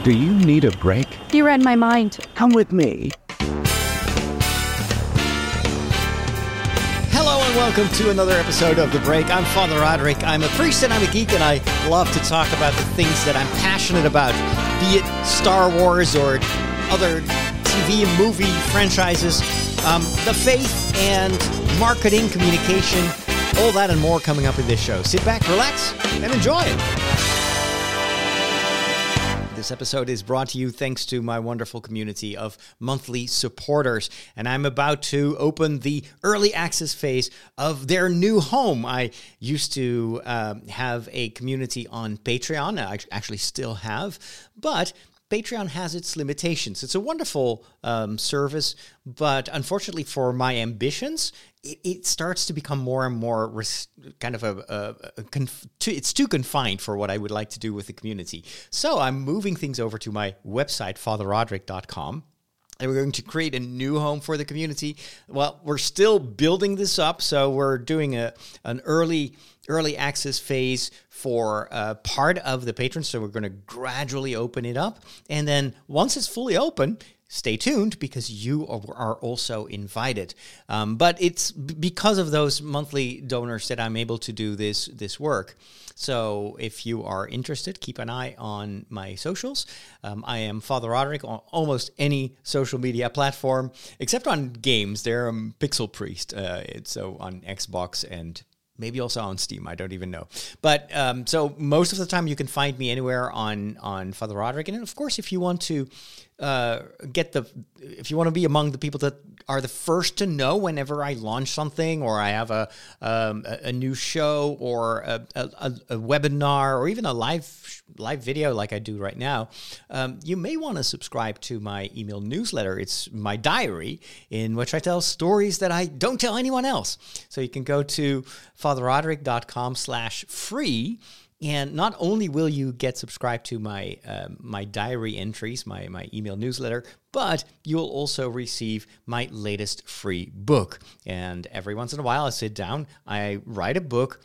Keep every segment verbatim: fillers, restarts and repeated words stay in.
Do you need a break? You read my mind. Come with me. Hello and welcome to another episode of The Break. I'm Father Roderick. I'm a priest and I'm a geek, and I love to talk about the things that I'm passionate about, be it Star Wars or other T V and movie franchises, um, the faith and marketing, communication, all that and more coming up in this show. Sit back, relax, and enjoy it. This episode is brought to you thanks to my wonderful community of monthly supporters, and I'm about to open the early access phase of their new home. I used to um, have a community on Patreon. I actually still have, but Patreon has its limitations. It's a wonderful um, service, but unfortunately for my ambitions, it, it starts to become more and more res- kind of a, a, a conf- too, it's too confined for what I would like to do with the community. So I'm moving things over to my website, father roderick dot com. And we're going to create a new home for the community. Well, we're still building this up, so we're doing a an early early access phase for uh, part of the patrons. So we're going to gradually open it up, and then once it's fully open, stay tuned because you are also invited. Um, but it's because of those monthly donors that I'm able to do this this work. So if you are interested, keep an eye on my socials. Um, I am Father Roderick on almost any social media platform, except on games. There I'm Pixel Priest. Uh, it's so on Xbox and maybe also on Steam. I don't even know. But um, so most of the time you can find me anywhere on, on Father Roderick. And of course, if you want to uh, get the, if you want to be among the people that are the first to know whenever I launch something, or I have a um, a, a new show, or a, a, a webinar, or even a live live video like I do right now, um, you may want to subscribe to my email newsletter. It's my diary in which I tell stories that I don't tell anyone else. So you can go to father roderick dot com slash free. And not only will you get subscribed to my uh, my diary entries, my, my email newsletter, but you'll also receive my latest free book. And every once in a while, I sit down, I write a book,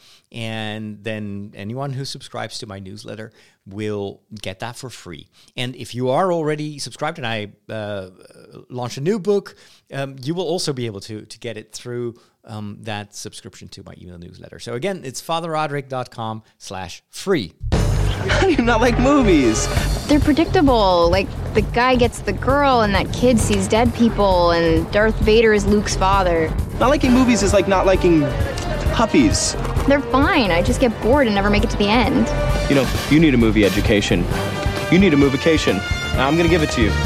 and then anyone who subscribes to my newsletter will get that for free. And if you are already subscribed and I uh, launch a new book, um, you will also be able to, to get it through Um, that subscription to my email newsletter. So again, it's father roderick dot com slash free. How do you not like movies? They're predictable. Like, the guy gets the girl, and that kid sees dead people, and Darth Vader is Luke's father. Not liking movies is like not liking puppies. They're fine. I just get bored and never make it to the end. You know, you need a movie education. You need a movication. Now I'm gonna give it to you.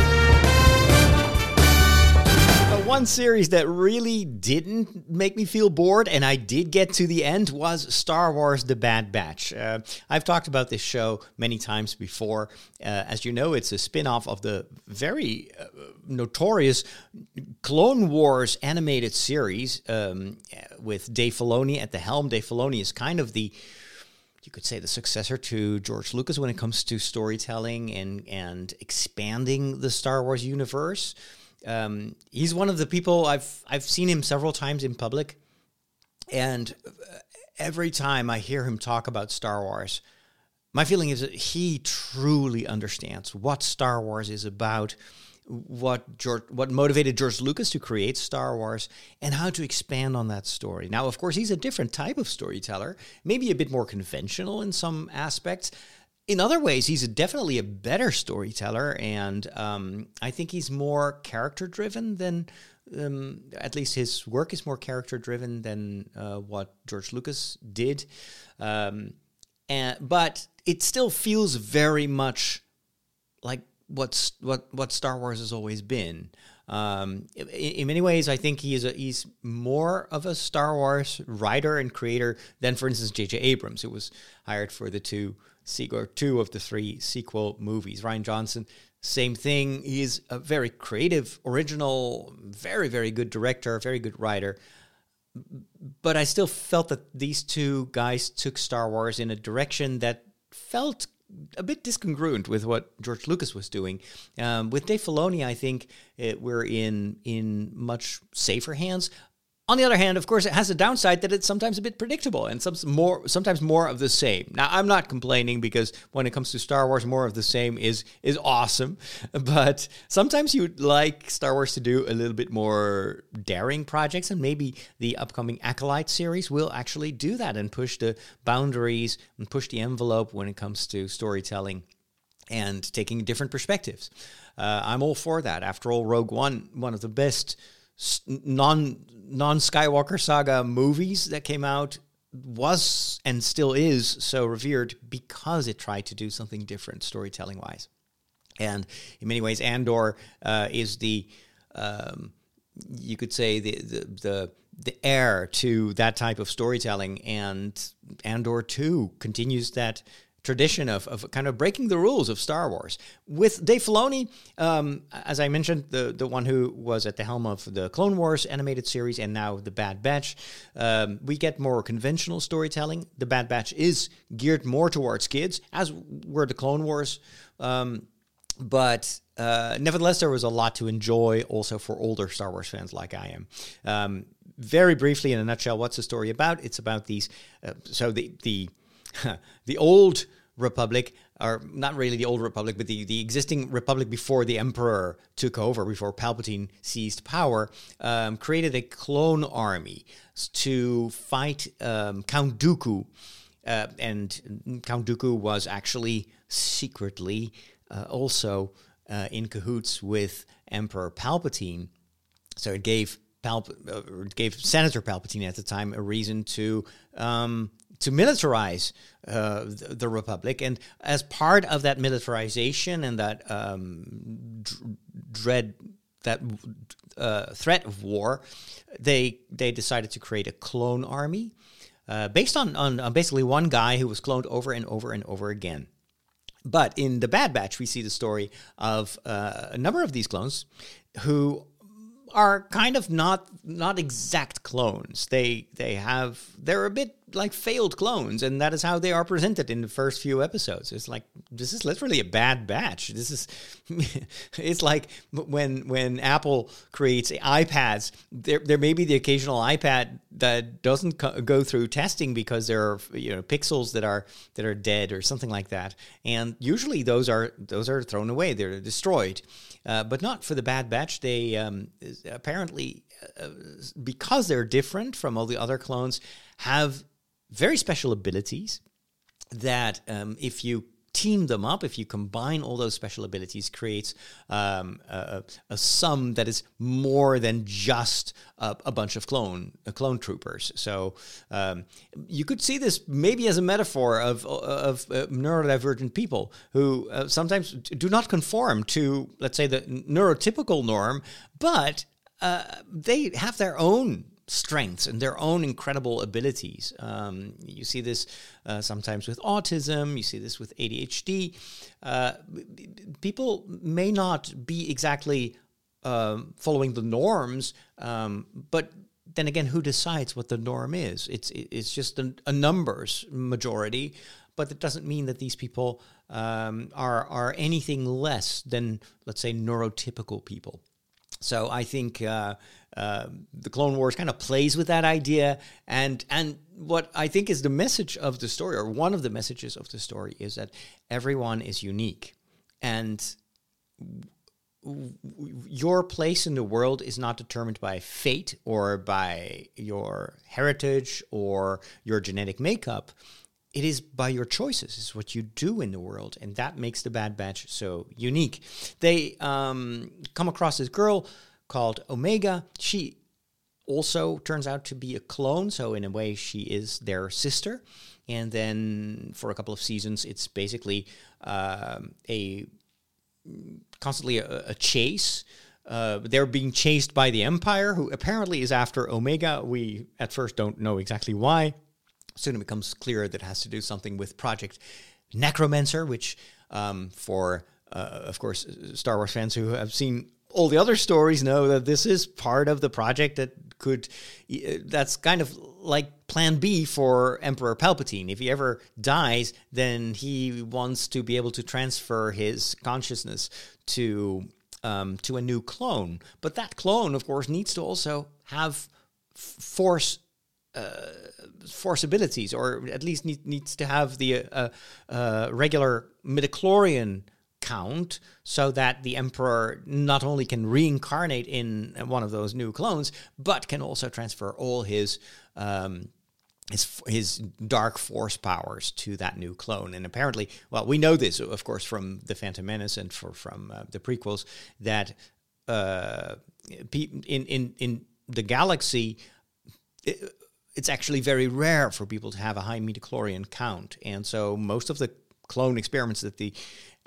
One series that really didn't make me feel bored, and I did get to the end, was Star Wars The Bad Batch. Uh, I've talked about this show many times before. Uh, as you know, it's a spin-off of the very uh, notorious Clone Wars animated series um, with Dave Filoni at the helm. Dave Filoni is kind of the, you could say, the successor to George Lucas when it comes to storytelling and, and expanding the Star Wars universe. Um, he's one of the people, I've I've seen him several times in public, and every time I hear him talk about Star Wars, my feeling is that he truly understands what Star Wars is about, what George, what motivated George Lucas to create Star Wars, and how to expand on that story. Now, of course, he's a different type of storyteller, maybe a bit more conventional in some aspects. In other ways, he's a, definitely a better storyteller, and um, I think he's more character-driven than, um, at least his work is more character-driven than uh, what George Lucas did. Um, and but it still feels very much like what's what what Star Wars has always been. Um, in, in many ways, I think he is a, he's more of a Star Wars writer and creator than, for instance, J J Abrams, who was hired for the two sequel, two of the three sequel movies. Rian Johnson, same thing. He is a very creative, original, very, very good director, very good writer. But I still felt that these two guys took Star Wars in a direction that felt a bit discongruent with what George Lucas was doing. Um, with Dave Filoni, I think it, we're in in much safer hands. On the other hand, of course, it has a downside that it's sometimes a bit predictable and some more, sometimes more of the same. Now, I'm not complaining because when it comes to Star Wars, more of the same is is awesome. But sometimes you'd like Star Wars to do a little bit more daring projects, and maybe the upcoming Acolyte series will actually do that and push the boundaries and push the envelope when it comes to storytelling and taking different perspectives. Uh, I'm all for that. After all, Rogue One, one of the best non non Skywalker saga movies that came out, was and still is so revered because it tried to do something different storytelling wise. And in many ways, Andor uh, is the um, you could say the, the the the heir to that type of storytelling, and Andor two continues that tradition of, of kind of breaking the rules of Star Wars. With Dave Filoni, um, as I mentioned, the, the one who was at the helm of the Clone Wars animated series and now The Bad Batch, um, we get more conventional storytelling. The Bad Batch is geared more towards kids, as were the Clone Wars. Um, but uh, nevertheless, there was a lot to enjoy also for older Star Wars fans like I am. Um, very briefly, in a nutshell, what's the story about? It's about these... Uh, so the... the the old Republic, or not really the old Republic, but the, the existing Republic before the Emperor took over, before Palpatine seized power, um, created a clone army to fight um, Count Dooku. Uh, and Count Dooku was actually secretly uh, also uh, in cahoots with Emperor Palpatine. So it gave Palp- uh, it gave Senator Palpatine at the time a reason to... Um, to militarize uh, the, the Republic. And as part of that militarization and that um, d- dread, that uh, threat of war, they they decided to create a clone army uh, based on, on, on basically one guy who was cloned over and over and over again. But in The Bad Batch, we see the story of uh, a number of these clones who are kind of not not exact clones. They they have they're a bit like failed clones, and that is how they are presented in the first few episodes. It's like, this is literally a bad batch. This is it's like when when Apple creates iPads, there there may be the occasional iPad that doesn't co- go through testing because there are, you know, pixels that are that are dead or something like that, and usually those are those are thrown away. They're destroyed. Uh, but not for the Bad Batch. They um, apparently, uh, because they're different from all the other clones, have very special abilities that um, if you team them up, if you combine all those special abilities, creates um, a, a sum that is more than just a, a bunch of clone uh, clone troopers. So um, you could see this maybe as a metaphor of of uh, neurodivergent people who uh, sometimes do not conform to, let's say, the neurotypical norm, but uh, they have their own strengths and their own incredible abilities. Um, you see this uh, sometimes with autism. You see this with A D H D. Uh, people may not be exactly um, following the norms, um, but then again, who decides what the norm is? It's it's just a, a numbers majority, but it doesn't mean that these people um, are are anything less than, let's say, neurotypical people. So I think uh, uh, the Clone Wars kind of plays with that idea, and and what I think is the message of the story, or one of the messages of the story, is that everyone is unique, and w- w- your place in the world is not determined by fate or by your heritage or your genetic makeup. It is by your choices. It's what you do in the world, and that makes the Bad Batch so unique. They um, come across this girl called Omega. She also turns out to be a clone, so in a way she is their sister. And then for a couple of seasons, it's basically um, a constantly a, a chase. Uh, they're being chased by the Empire, who apparently is after Omega. We at first don't know exactly why. Soon it becomes clear that it has to do something with Project Necromancer, which um, for, uh, of course, Star Wars fans who have seen all the other stories know that this is part of the project that could, that's kind of like plan B for Emperor Palpatine. If he ever dies, then he wants to be able to transfer his consciousness to um, to a new clone. But that clone, of course, needs to also have f- force uh, force abilities, or at least need, needs to have the uh, uh, regular midichlorian count, so that the Emperor not only can reincarnate in one of those new clones, but can also transfer all his um, his his dark force powers to that new clone. And apparently, well, we know this, of course, from The Phantom Menace and for, from uh, the prequels, that uh, in in in the galaxy, it, it's actually very rare for people to have a high midichlorian count, and so most of the clone experiments that the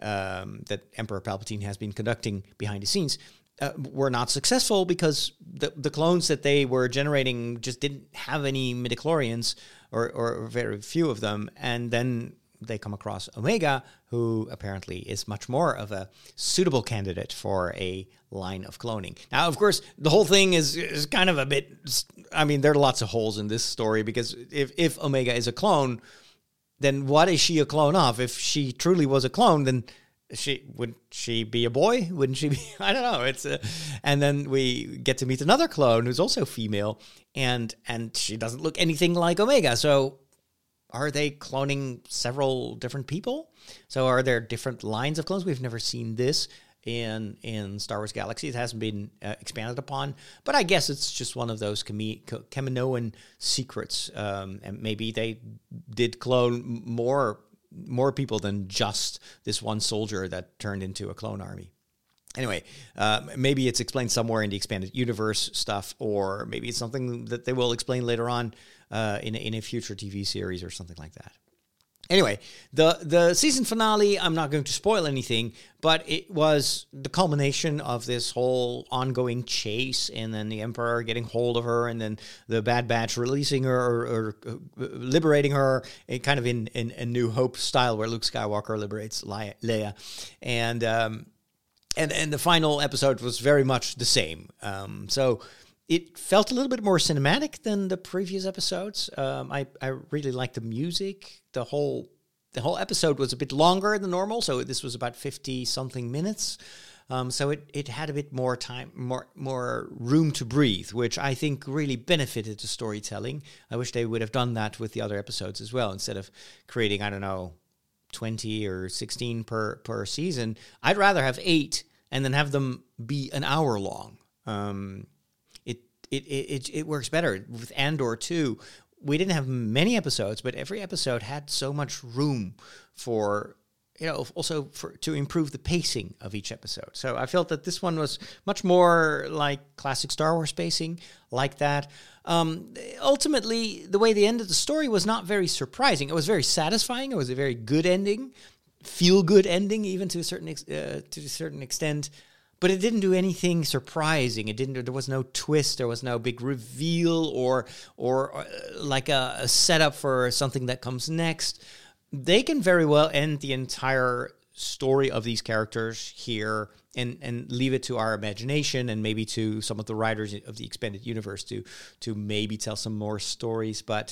um, that Emperor Palpatine has been conducting behind the scenes uh, were not successful, because the the clones that they were generating just didn't have any midichlorians, or or very few of them, and then they come across Omega, who apparently is much more of a suitable candidate for a line of cloning. Now, of course, the whole thing is, is kind of a bit, I mean, there are lots of holes in this story, because if, if Omega is a clone, then what is she a clone of? If she truly was a clone, then she would she be a boy? Wouldn't she be? I don't know. It's a, and then we get to meet another clone who's also female, and and she doesn't look anything like Omega. So are they cloning several different people? So are there different lines of clones? We've never seen this in in Star Wars Galaxy. It hasn't been uh, expanded upon, but I guess it's just one of those Kami- Kaminoan secrets. Um, and maybe they did clone more more people than just this one soldier that turned into a clone army. Anyway, uh, maybe it's explained somewhere in the expanded universe stuff, or maybe it's something that they will explain later on uh, in, a, in a future T V series or something like that. Anyway, the, the season finale, I'm not going to spoil anything, but it was the culmination of this whole ongoing chase, and then the Emperor getting hold of her, and then the Bad Batch releasing her, or, or uh, liberating her, kind of in, in a New Hope style, where Luke Skywalker liberates Leia. And... Um, And and the final episode was very much the same. Um, so it felt a little bit more cinematic than the previous episodes. Um, I, I really liked the music. The whole the whole episode was a bit longer than normal, so this was about fifty something minutes. Um, so it, it had a bit more time, more more room to breathe, which I think really benefited the storytelling. I wish they would have done that with the other episodes as well, instead of creating, I don't know, twenty or sixteen per, per season. I'd rather have eight and then have them be an hour long. Um, it, it, it, it works better. With Andor too, we didn't have many episodes, but every episode had so much room for, you know, also for, to improve the pacing of each episode. So I felt that this one was much more like classic Star Wars pacing, like that. Um, ultimately, the way they ended the story was not very surprising. It was very satisfying. It was a very good ending, feel-good ending, even to a certain ex- uh, to a certain extent. But it didn't do anything surprising. It didn't. There was no twist. There was no big reveal, or or uh, like a, a setup for something that comes next. They can very well end the entire story of these characters here and, and leave it to our imagination, and maybe to some of the writers of the expanded universe to to maybe tell some more stories. But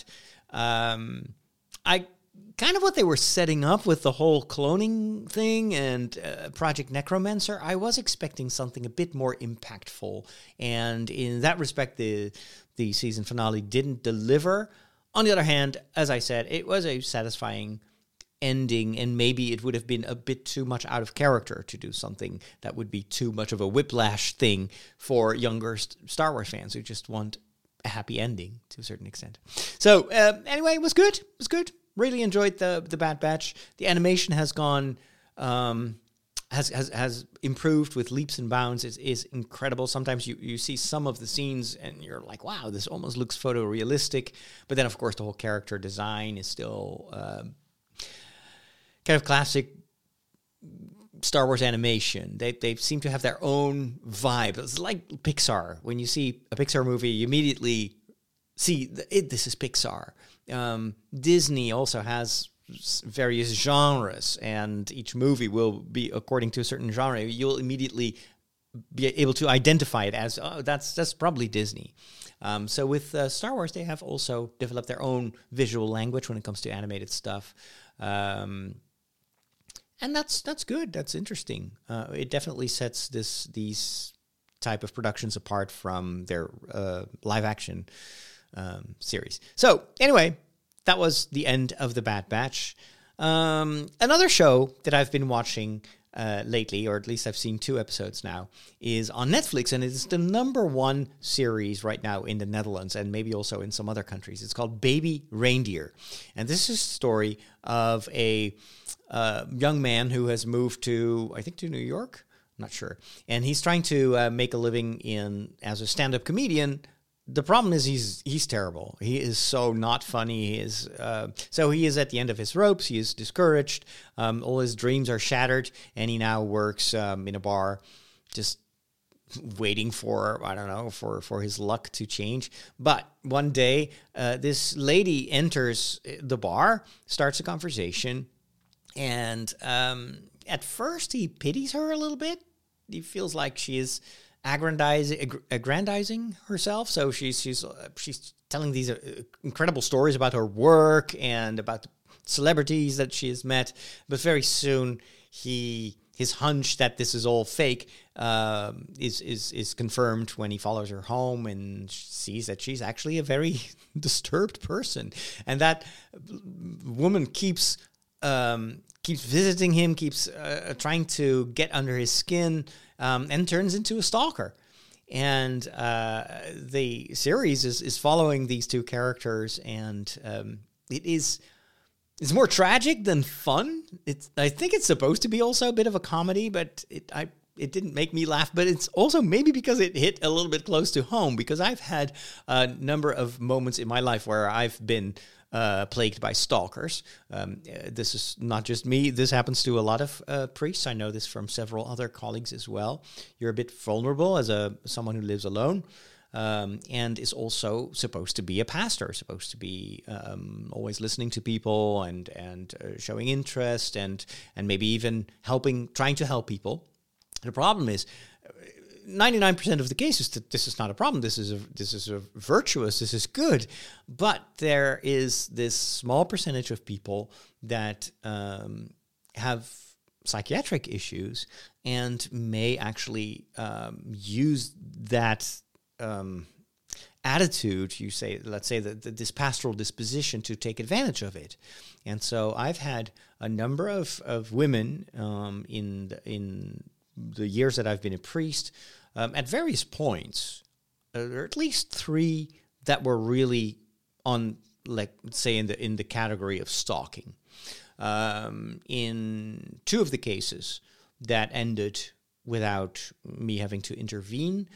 um, I kind of what they were setting up with the whole cloning thing and uh, Project Necromancer, I was expecting something a bit more impactful. And in that respect, the the season finale didn't deliver. On the other hand, as I said, it was a satisfying ending, and maybe it would have been a bit too much out of character to do something that would be too much of a whiplash thing for younger Star Wars fans who just want a happy ending to a certain extent. So uh, anyway, it was good. It was good. Really enjoyed the the Bad Batch. The animation has gone, um, has has has improved with leaps and bounds. It is incredible. Sometimes you, you see some of the scenes and you're like, wow, this almost looks photorealistic. But then, of course, the whole character design is still uh, kind of classic Star Wars animation. They they seem to have their own vibe. It's like Pixar. When you see a Pixar movie, you immediately see the, it, this is Pixar. Um, Disney also has various genres, and each movie will be according to a certain genre. You'll immediately be able to identify it as, oh, that's that's probably Disney. Um, so with uh, Star Wars, they have also developed their own visual language when it comes to animated stuff. Um, and that's that's good. That's interesting. Uh, it definitely sets this these type of productions apart from their uh, live action um, series. So anyway, that was the end of The Bad Batch. Um, another show that I've been watching uh, lately, or at least I've seen two episodes now, is on Netflix, and it's the number one series right now in the Netherlands and maybe also in some other countries. It's called Baby Reindeer. And this is a story of a uh, young man who has moved to, I think, to New York. I'm not sure. And he's trying to uh, make a living in as a stand-up comedian. The problem is he's he's terrible. He is so not funny. He is uh, so he is at the end of his ropes. He is discouraged. Um, all his dreams are shattered, and he now works um, in a bar, just waiting for I don't know for for his luck to change. But one day, uh, this lady enters the bar, starts a conversation, and um, at first he pities her a little bit. He feels like she is aggrandizing, aggrandizing herself. So she's she's uh, she's telling these uh, incredible stories about her work and about the celebrities that she has met. But very soon, he his hunch that this is all fake uh, is is is confirmed when he follows her home and sees that she's actually a very disturbed person, and that woman keeps um, keeps visiting him, keeps uh, trying to get under his skin. Um, and turns into a stalker. And uh, the series is, is following these two characters, and um, it is it's more tragic than fun. It's I think it's supposed to be also a bit of a comedy, but it I it didn't make me laugh. But it's also maybe because it hit a little bit close to home, because I've had a number of moments in my life where I've been Uh, plagued by stalkers. Um, uh, this is not just me. This happens to a lot of uh, priests. I know this from several other colleagues as well. You're a bit vulnerable as a someone who lives alone, um, and is also supposed to be a pastor, supposed to be um, always listening to people and and uh, showing interest and and maybe even helping, trying to help people. The problem is, ninety-nine percent of the cases, this is not a problem. This is a, this is a virtuous. This is good, but there is this small percentage of people that um, have psychiatric issues and may actually um, use that um, attitude. You say, let's say that this pastoral disposition to take advantage of it, and so I've had a number of of women um, in the, in. the years that I've been a priest, um, at various points, uh, there are at least three that were really on, like, say, in the in the category of stalking. Um, in two of the cases, that ended without me having to intervene,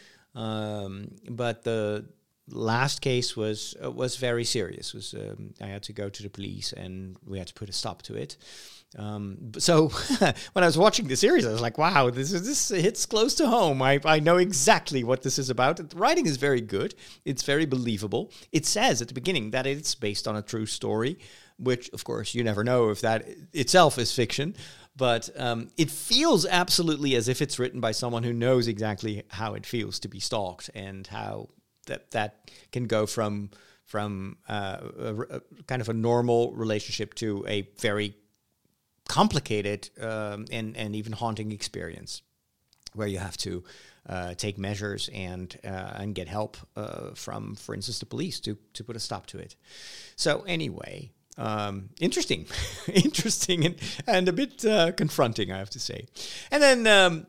um, but the last case was uh, was very serious. Was um, I had to go to the police and we had to put a stop to it. Um, so when I was watching the series, I was like, wow, this is, this hits close to home. I, I know exactly what this is about. The writing is very good. It's very believable. It says at the beginning that it's based on a true story, which, of course, you never know if that itself is fiction. But um, it feels absolutely as if it's written by someone who knows exactly how it feels to be stalked and how that that can go from, from uh, a, a kind of a normal relationship to a very complicated um, and and even haunting experience, where you have to uh, take measures and uh, and get help uh, from, for instance, the police to to put a stop to it. So anyway, um, interesting, interesting, and and a bit uh, confronting, I have to say. And then um,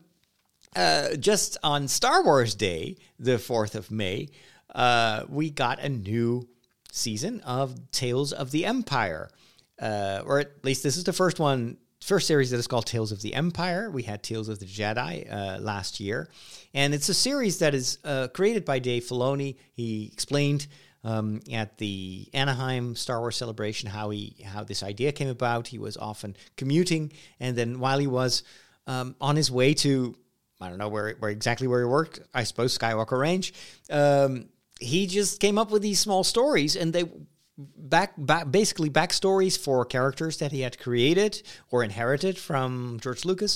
uh, just on Star Wars Day, the fourth of May, uh, we got a new season of Tales of the Empire. Uh, or at least this is the first one, first series that is called Tales of the Empire. We had Tales of the Jedi uh, last year. And it's a series that is uh, created by Dave Filoni. He explained um, at the Anaheim Star Wars celebration how he how this idea came about. He was often commuting, and then while he was um, on his way to, I don't know where, where exactly where he worked, I suppose Skywalker Range, um, he just came up with these small stories, and they Back, back, basically backstories for characters that he had created or inherited from George Lucas,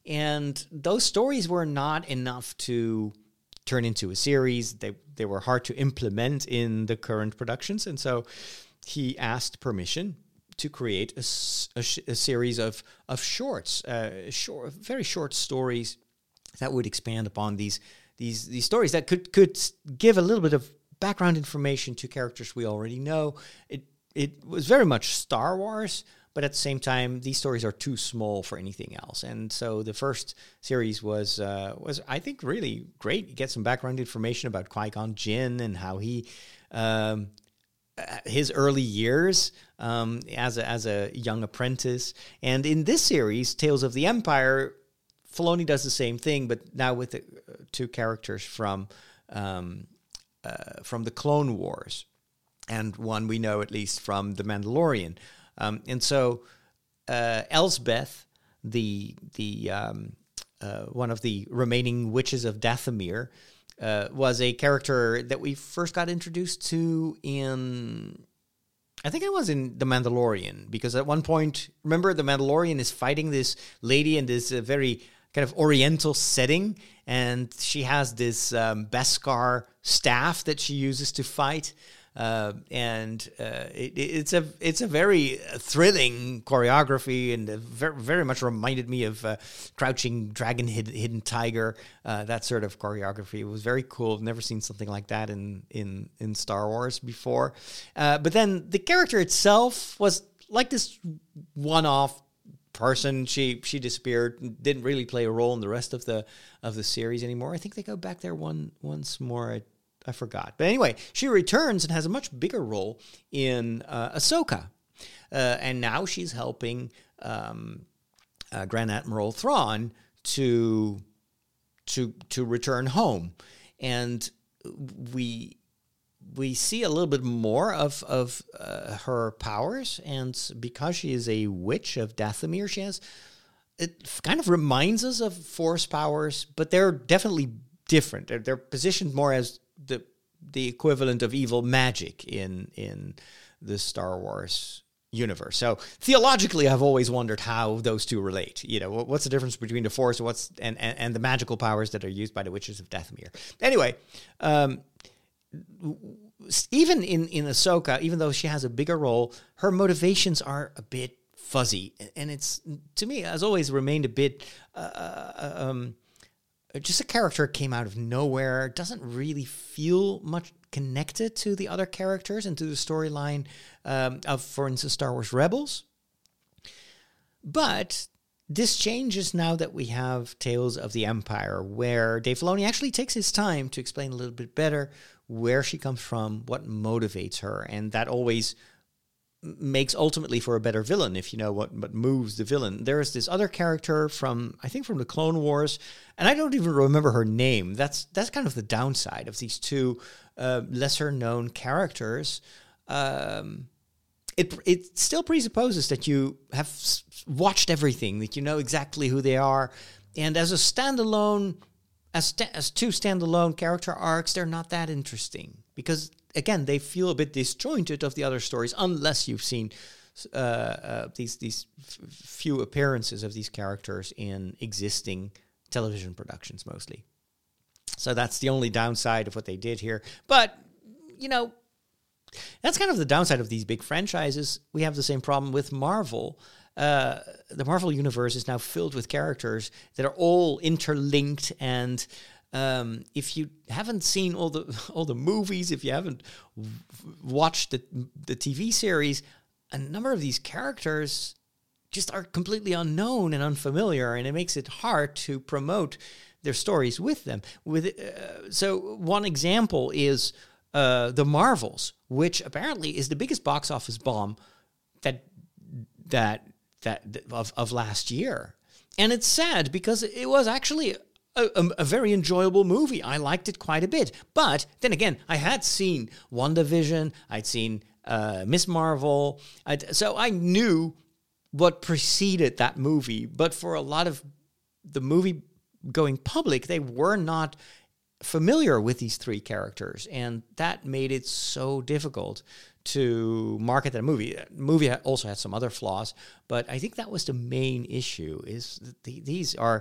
and those stories were not enough to turn into a series. They they were hard to implement in the current productions, and so he asked permission to create a, a, a series of of shorts, uh, short, very short stories that would expand upon these these these stories that could could give a little bit of background information to characters we already know. It it was very much Star Wars, but at the same time, these stories are too small for anything else. And so the first series was, uh, was I think, really great. You get some background information about Qui-Gon Jinn and how he, um, his early years um, as a, as a young apprentice. And in this series, Tales of the Empire, Filoni does the same thing, but now with the, uh, two characters from um, uh, from the Clone Wars, and one we know at least from The Mandalorian. Um, and so uh, Elsbeth, the the um, uh, one of the remaining witches of Dathomir, uh, was a character that we first got introduced to in, I think it was in The Mandalorian, because at one point, remember, The Mandalorian is fighting this lady in this uh, very kind of oriental setting, and she has this um, Beskar staff that she uses to fight. Uh, and uh, it, it's a it's a very thrilling choreography, and very, very much reminded me of uh, Crouching Dragon, Hidden, Hidden Tiger. Uh, that sort of choreography. It was very cool. I've never seen something like that in in in Star Wars before. Uh, but then the character itself was like this one-off person. She she disappeared, didn't really play a role in the rest of the of the series anymore. I think they go back there one once more. I, I forgot. But anyway, she returns and has a much bigger role in uh, Ahsoka. Uh, and now she's helping um, uh, Grand Admiral Thrawn to, to, to return home. And we we see a little bit more of, of uh, her powers. And because she is a witch of Dathomir, she has... It kind of reminds us of Force powers, but they're definitely different. They're, they're positioned more as the the equivalent of evil magic in in the Star Wars universe. So theologically, I've always wondered how those two relate. You know, what's the difference between the Force and what's and, and, and the magical powers that are used by the Witches of Dathomir? Anyway, um, even in in Ahsoka, even though she has a bigger role, her motivations are a bit fuzzy, and it's, to me, has always remained a bit. Uh, um, Just a character came out of nowhere, doesn't really feel much connected to the other characters and to the storyline um, of, for instance, Star Wars Rebels. But this changes now that we have Tales of the Empire, where Dave Filoni actually takes his time to explain a little bit better where she comes from, what motivates her, and that always makes ultimately for a better villain if you know what, what moves the villain. There is this other character from, I think from the Clone Wars, and I don't even remember her name. That's that's kind of the downside of these two uh, lesser known characters. Um, it it still presupposes that you have watched everything, that you know exactly who they are, and as a standalone, as sta- as two standalone character arcs, they're not that interesting because, again, they feel a bit disjointed of the other stories unless you've seen uh, uh, these these f- few appearances of these characters in existing television productions mostly. So that's the only downside of what they did here. But, you know, that's kind of the downside of these big franchises. We have the same problem with Marvel. Uh, the Marvel universe is now filled with characters that are all interlinked, and Um, if you haven't seen all the all the movies, if you haven't w- watched the the T V series, a number of these characters just are completely unknown and unfamiliar, and it makes it hard to promote their stories with them. With uh, so one example is uh, the Marvels, which apparently is the biggest box office bomb that that that of of last year, and it's sad because it was actually A, a, a very enjoyable movie. I liked it quite a bit. But then again, I had seen WandaVision. I'd seen uh, Miss Marvel. I'd, so I knew what preceded that movie. But for a lot of the movie-going public, they were not familiar with these three characters. And that made it so difficult to market that movie. The movie also had some other flaws. But I think that was the main issue, is that the, these are...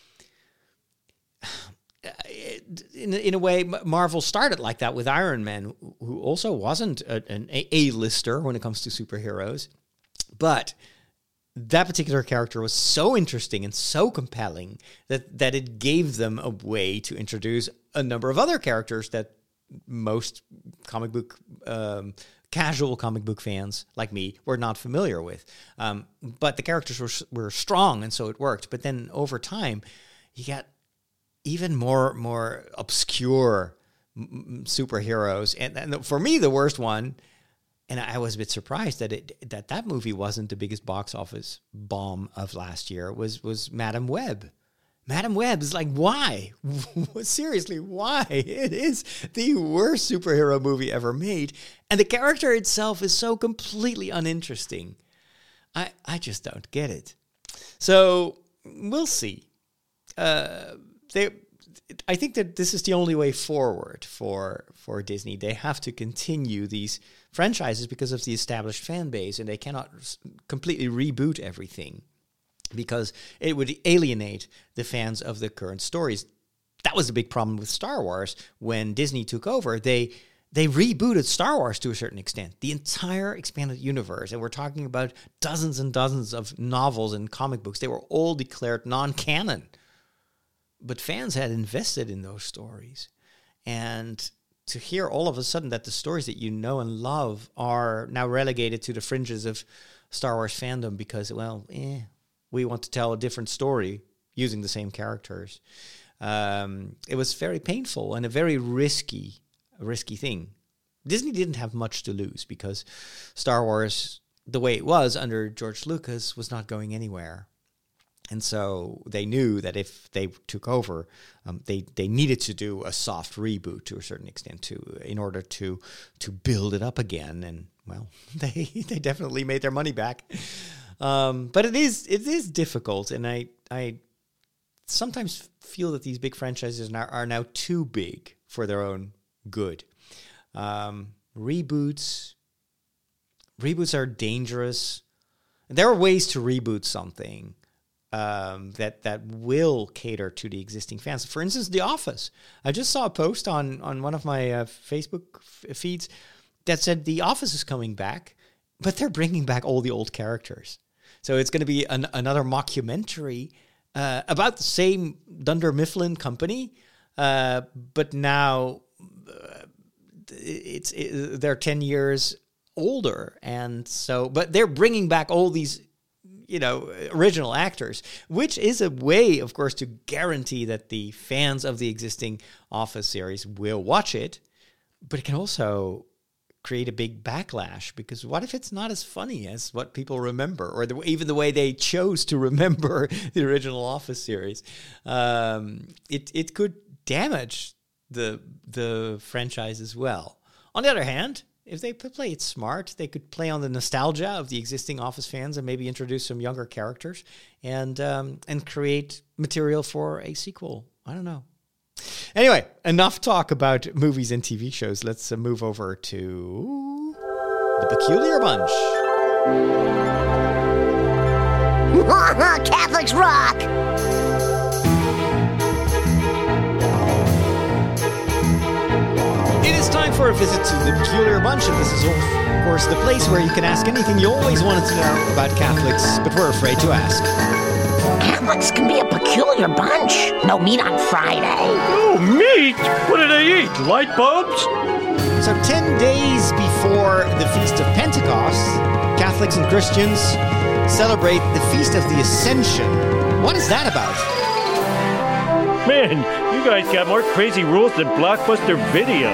In, in a way, Marvel started like that with Iron Man, who also wasn't a, an A-lister when it comes to superheroes. But that particular character was so interesting and so compelling that, that it gave them a way to introduce a number of other characters that most comic book, um, casual comic book fans like me were not familiar with. Um, but the characters were were strong, and so it worked. But then over time, you got even more more obscure m- superheroes, and, and for me, the worst one. And I was a bit surprised that it that that movie wasn't the biggest box office bomb of last year. Was was Madam Web. Madam Web is like, why? Seriously, why? It is the worst superhero movie ever made, and the character itself is so completely uninteresting. I I just don't get it. So we'll see. Uh, they. I think that this is the only way forward for for Disney. They have to continue these franchises because of the established fan base, and they cannot completely reboot everything because it would alienate the fans of the current stories. That was the big problem with Star Wars. When Disney took over, they they rebooted Star Wars to a certain extent, the entire expanded universe. And we're talking about dozens and dozens of novels and comic books. They were all declared non-canon. But fans had invested in those stories. And to hear all of a sudden that the stories that you know and love are now relegated to the fringes of Star Wars fandom because, well, eh, we want to tell a different story using the same characters. Um, it was very painful and a very risky, risky thing. Disney didn't have much to lose because Star Wars, the way it was under George Lucas, was not going anywhere. And so they knew that if they took over, um, they they needed to do a soft reboot to a certain extent to in order to to build it up again. And well, they they definitely made their money back. Um, but it is it is difficult, and I I sometimes feel that these big franchises now are now too big for their own good. Um, reboots reboots are dangerous. There are ways to reboot something. Um, that that will cater to the existing fans. For instance, The Office. I just saw a post on, on one of my uh, Facebook f- feeds that said The Office is coming back, but they're bringing back all the old characters. So it's going to be an, another mockumentary uh, about the same Dunder Mifflin company, uh, but now uh, it's it, they're ten years older, and so but they're bringing back all these, you know, original actors, which is a way, of course, to guarantee that the fans of the existing Office series will watch it, but it can also create a big backlash, because what if it's not as funny as what people remember, or the, even the way they chose to remember the original Office series? Um, it it could damage the the franchise as well. On the other hand, if they play it smart, they could play on the nostalgia of the existing Office fans and maybe introduce some younger characters and um, and create material for a sequel. I don't know. Anyway, enough talk about movies and T V shows. Let's uh, move over to The Peculiar Bunch. Catholics rock! It is time for a visit to The Peculiar Bunch, and this is, of course, the place where you can ask anything you always wanted to know about Catholics, but were afraid to ask. Catholics can be a peculiar bunch. No meat on Friday. Oh, meat? What do they eat? Light bulbs? So ten days before the Feast of Pentecost, Catholics and Christians celebrate the Feast of the Ascension. What is that about? Man, you guys got more crazy rules than Blockbuster Video.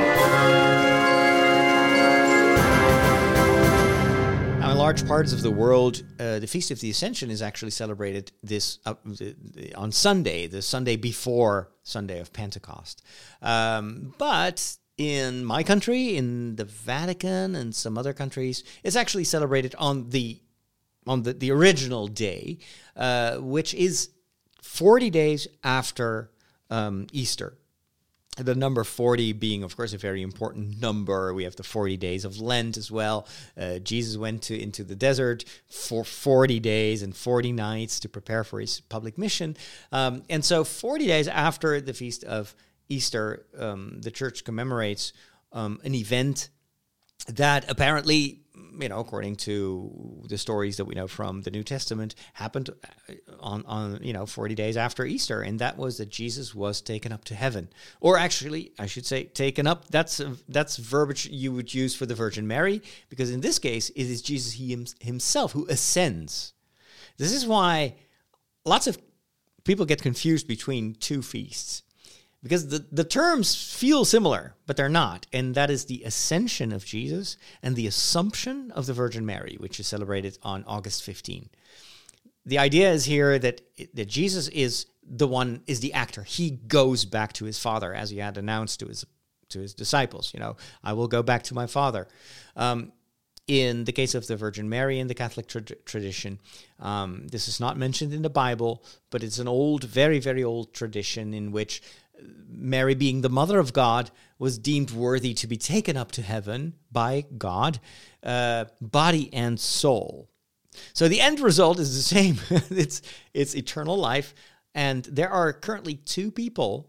Now, in large parts of the world, uh, the Feast of the Ascension is actually celebrated this uh, on Sunday, the Sunday before Sunday of Pentecost. Um, but in my country, in the Vatican, and some other countries, it's actually celebrated on the on the, the original day, uh, which is forty days after um, Easter. The number forty being, of course, a very important number. We have the forty days of Lent as well. Uh, Jesus went to into the desert for forty days and forty nights to prepare for his public mission. Um, and so forty days after the Feast of Easter, um, the church commemorates um, an event that apparently you know, according to the stories that we know from the New Testament, happened on, on you know, forty days after Easter. And that was that Jesus was taken up to heaven. Or actually, I should say, taken up. That's that's verbiage you would use for the Virgin Mary, because in this case, it is Jesus he himself who ascends. This is why lots of people get confused between two feasts, because the, the terms feel similar, but they're not. And that is the ascension of Jesus and the Assumption of the Virgin Mary, which is celebrated on August fifteenth. The idea is here that, that Jesus is the one, is the actor. He goes back to his Father, as he had announced to his to his disciples. You know, I will go back to my Father. Um, in the case of the Virgin Mary in the Catholic tra- tradition, um, this is not mentioned in the Bible, but it's an old, very, very old tradition in which Mary, being the mother of God, was deemed worthy to be taken up to heaven by God, uh, body and soul. So the end result is the same. it's it's eternal life. And there are currently two people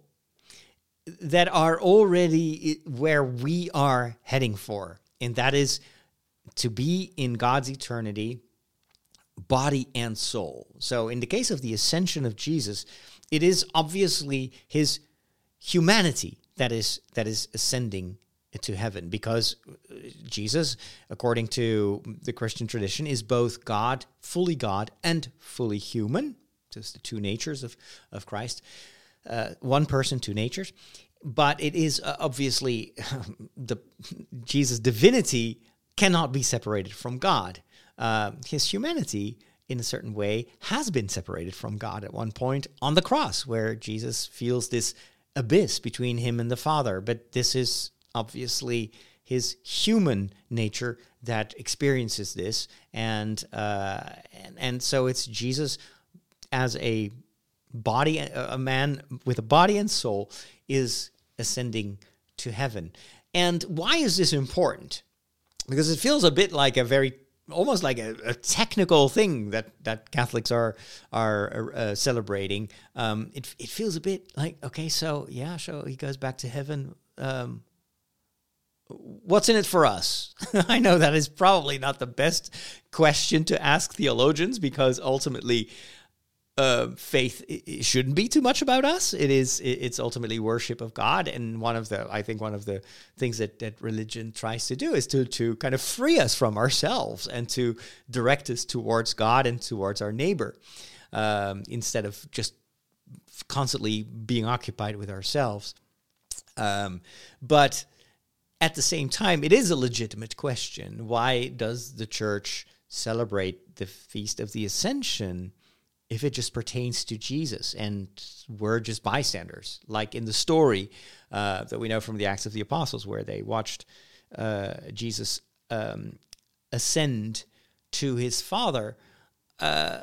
that are already where we are heading for. And that is to be in God's eternity, body and soul. So in the case of the ascension of Jesus, it is obviously his humanity that is that is ascending to heaven, because Jesus, according to the Christian tradition, is both God, fully God, and fully human. Just the two natures of, of Christ. Uh, one person, two natures. But it is uh, obviously the Jesus' divinity cannot be separated from God. Uh, his humanity, in a certain way, has been separated from God at one point on the cross, where Jesus feels this abyss between him and the Father. But this is obviously his human nature that experiences this, and uh, and, and so it's Jesus as a body, a man with a body and soul, is ascending to heaven. And why is this important? Because it feels a bit like a very, almost like a, a technical thing that, that Catholics are are uh, celebrating. Um, it it feels a bit like, okay, so yeah, so he goes back to heaven. Um, what's in it for us? I know that is probably not the best question to ask theologians, because ultimately, Uh, faith it shouldn't be too much about us. It is. It's ultimately worship of God, and one of the, I think, one of the things that, that religion tries to do is to to kind of free us from ourselves and to direct us towards God and towards our neighbor, um, instead of just constantly being occupied with ourselves. Um, but at the same time, it is a legitimate question. Why does the Church celebrate the Feast of the Ascension if it just pertains to Jesus and we're just bystanders, like in the story uh, that we know from the Acts of the Apostles, where they watched uh, Jesus um, ascend to his Father? Uh,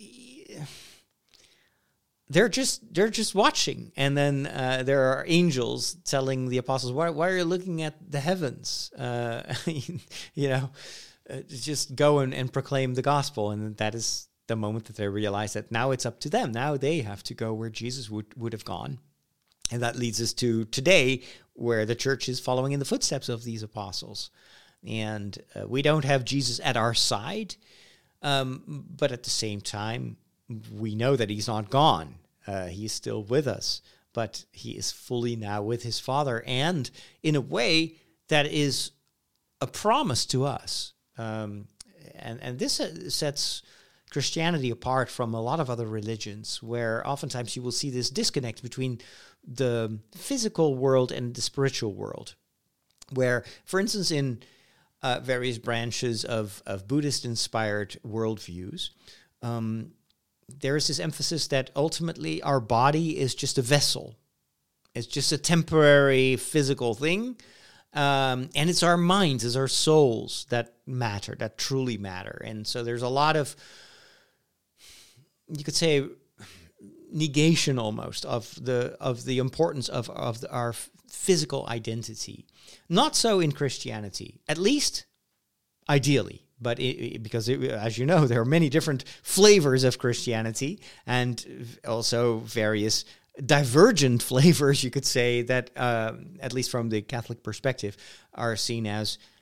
they're just they're just watching, and then uh, there are angels telling the apostles, "Why, why are you looking at the heavens? Uh, you know, uh, just go and, and proclaim the gospel." And that is the moment that they realize that now it's up to them. Now they have to go where Jesus would, would have gone. And that leads us to today, where the Church is following in the footsteps of these apostles. And uh, we don't have Jesus at our side, um, but at the same time, we know that he's not gone. Uh, he's still with us, but he is fully now with his Father, and in a way that is a promise to us. Um, and, and this sets Christianity apart from a lot of other religions, where oftentimes you will see this disconnect between the physical world and the spiritual world, where, for instance, in uh, various branches of, of Buddhist-inspired worldviews, um, there is this emphasis that ultimately our body is just a vessel. It's just a temporary physical thing, um, and it's our minds, it's our souls that matter, that truly matter. And so there's a lot of, you could say, negation almost of the of the importance of of the, our physical identity. Not so in Christianity, at least ideally, but it, it, because it, as you know, there are many different flavors of Christianity, and also various divergent flavors, you could say, that uh, at least from the Catholic perspective are seen as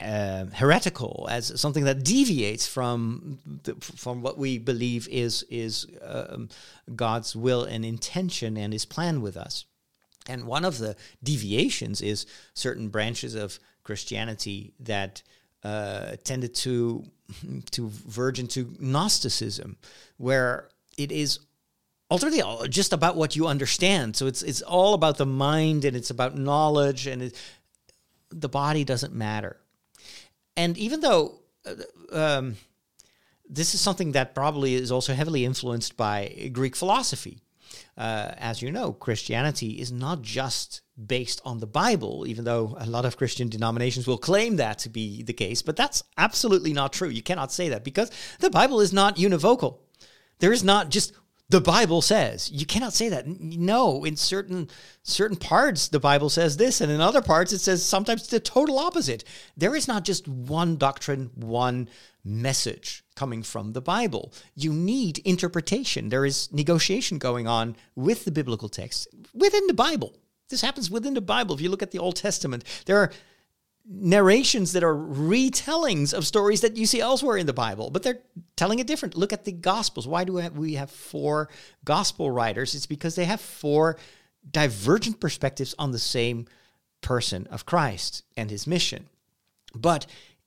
uh, heretical, as something that deviates from the, from what we believe is is um, God's will and intention and His plan with us. And one of the deviations is certain branches of Christianity that uh, tended to to verge into Gnosticism, where it is ultimately just about what you understand. So it's it's all about the mind, and it's about knowledge, and it, the body doesn't matter. And even though um, this is something that probably is also heavily influenced by Greek philosophy, uh, as you know, Christianity is not just based on the Bible, even though a lot of Christian denominations will claim that to be the case, but that's absolutely not true. You cannot say that, because the Bible is not univocal. There is not just the Bible says. You cannot say that. No, in certain certain parts, the Bible says this, and in other parts, it says sometimes the total opposite. There is not just one doctrine, one message coming from the Bible. You need interpretation. There is negotiation going on with the biblical text within the Bible. This happens within the Bible. If you look at the Old Testament, there are narrations that are retellings of stories that you see elsewhere in the Bible, but they're telling it different. Look at the Gospels. Why do we have, we have four Gospel writers? It's because they have four divergent perspectives on the same person of Christ and His mission. But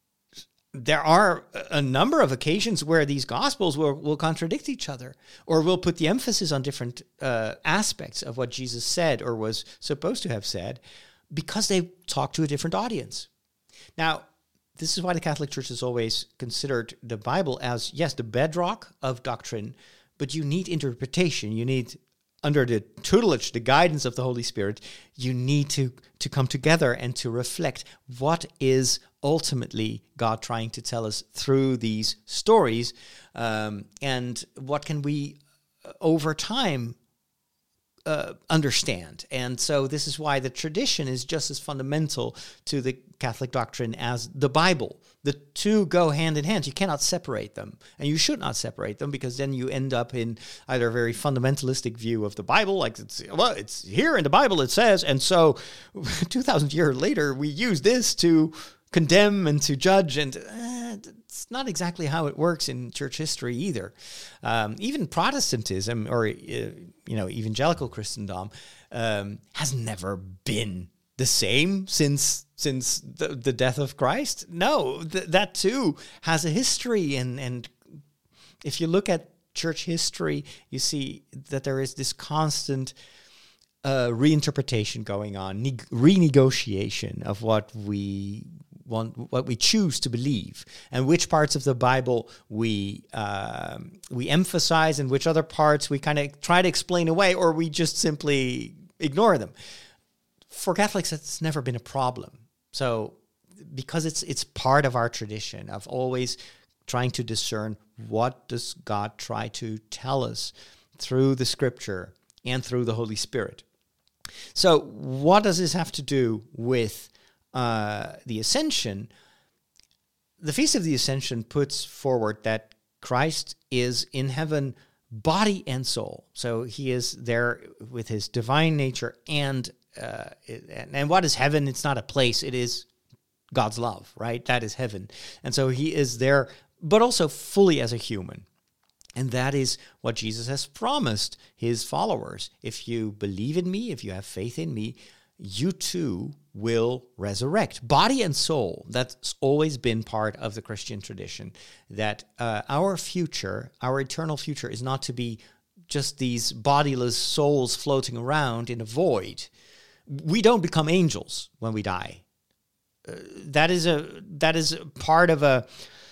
there are a number of occasions where these Gospels will, will contradict each other, or will put the emphasis on different uh, aspects of what Jesus said or was supposed to have said, because they talk to a different audience. Now, this is why the Catholic Church has always considered the Bible as, yes, the bedrock of doctrine, but you need interpretation. You need, under the tutelage, the guidance of the Holy Spirit, you need to, to come together and to reflect what is ultimately God trying to tell us through these stories, um, and what can we, over time, Uh, understand. And so this is why the tradition is just as fundamental to the Catholic doctrine as the Bible. The two go hand in hand. You cannot separate them, and you should not separate them, because then you end up in either a very fundamentalistic view of the Bible, like it's, well, it's here in the Bible it says, and so two thousand years later we use this to condemn and to judge, and uh, it's not exactly how it works in church history either. Um, even Protestantism, or uh, you know, evangelical Christendom, um, has never been the same since since the, the death of Christ. No, th- that too has a history, and and if you look at church history, you see that there is this constant uh, reinterpretation going on, ne- renegotiation of what we want, what we choose to believe, and which parts of the Bible we um, we emphasize, and which other parts we kind of try to explain away, or we just simply ignore them. For Catholics, that's never been a problem. So, because it's it's part of our tradition of always trying to discern what does God try to tell us through the Scripture and through the Holy Spirit. So, what does this have to do with Uh, the Ascension? The Feast of the Ascension puts forward that Christ is in heaven, body and soul. So he is there with his divine nature, and uh, and, and what is heaven? It's not a place. It is God's love, right? That is heaven. And so he is there, but also fully as a human. And that is what Jesus has promised his followers. If you believe in me, if you have faith in me, you too will resurrect. Body and soul, that's always been part of the Christian tradition, that uh, our future, our eternal future, is not to be just these bodiless souls floating around in a void. We don't become angels when we die. Uh, that is a that is part of a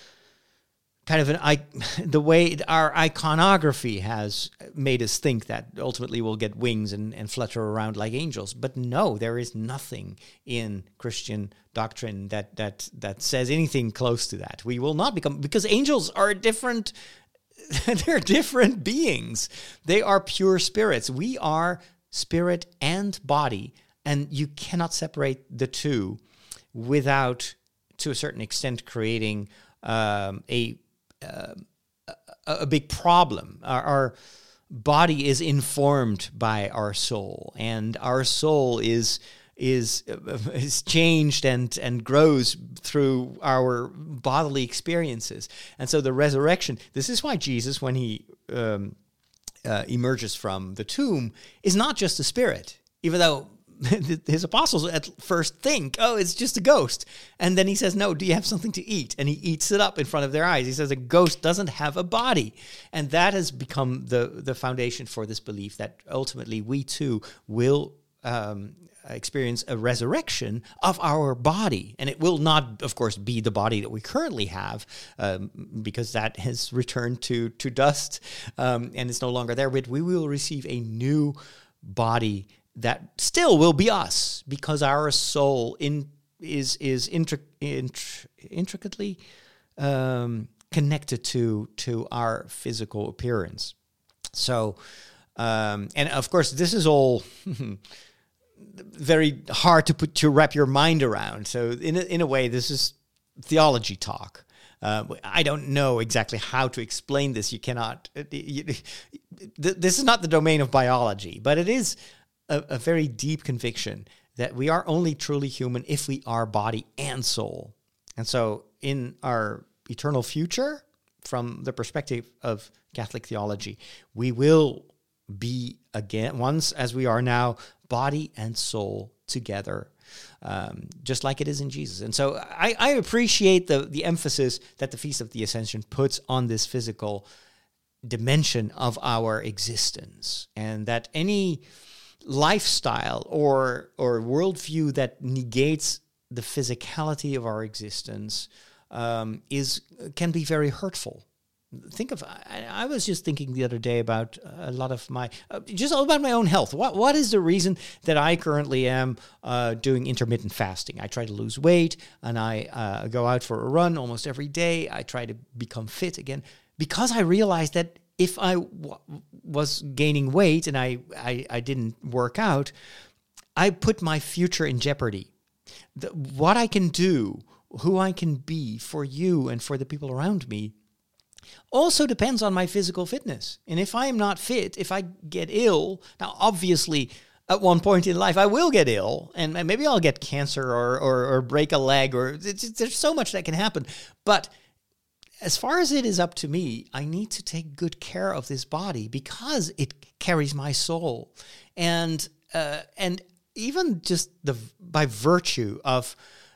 kind of an, the way our iconography has made us think that ultimately we'll get wings and, and flutter around like angels. But no, there is nothing in Christian doctrine that that that says anything close to that. We will not become, because angels are different, they're different beings. They are pure spirits. We are spirit and body, and you cannot separate the two without, to a certain extent, creating um, a Uh, a, a big problem. Our, our body is informed by our soul, and our soul is is uh, is changed and and grows through our bodily experiences. And so the resurrection, this is why Jesus, when he um, uh, emerges from the tomb, is not just a spirit, even though his apostles at first think, oh, it's just a ghost. And then he says, no, do you have something to eat? And he eats it up in front of their eyes. He says a ghost doesn't have a body. And that has become the, the foundation for this belief that ultimately we too will um, experience a resurrection of our body. And it will not, of course, be the body that we currently have, um, because that has returned to, to dust um, and it's no longer there. But we will receive a new body that still will be us, because our soul in is is intric- intric- intricately um, connected to to our physical appearance. So, um, and of course, this is all very hard to put to wrap your mind around. So, in a, in a way, this is theology talk. Uh, I don't know exactly how to explain this. You cannot. You, this is not the domain of biology, but it is A, a very deep conviction that we are only truly human if we are body and soul. And so in our eternal future, from the perspective of Catholic theology, we will be again, once as we are now, body and soul together, um, just like it is in Jesus. And so I, I appreciate the, the emphasis that the Feast of the Ascension puts on this physical dimension of our existence, and that any lifestyle or or worldview that negates the physicality of our existence um, is can be very hurtful. Think of I, I was just thinking the other day about a lot of my uh, just about my own health. What what is the reason that I currently am uh, doing intermittent fasting? I try to lose weight and I uh, go out for a run almost every day. I try to become fit again because I realized that if I w- was gaining weight and I, I, I didn't work out, I put my future in jeopardy. The, what I can do, who I can be for you and for the people around me, also depends on my physical fitness. And if I am not fit, if I get ill, now obviously at one point in life I will get ill, and maybe I'll get cancer or, or, or break a leg, or there's so much that can happen. But as far as it is up to me, I need to take good care of this body because it carries my soul. And uh, and even just the by virtue of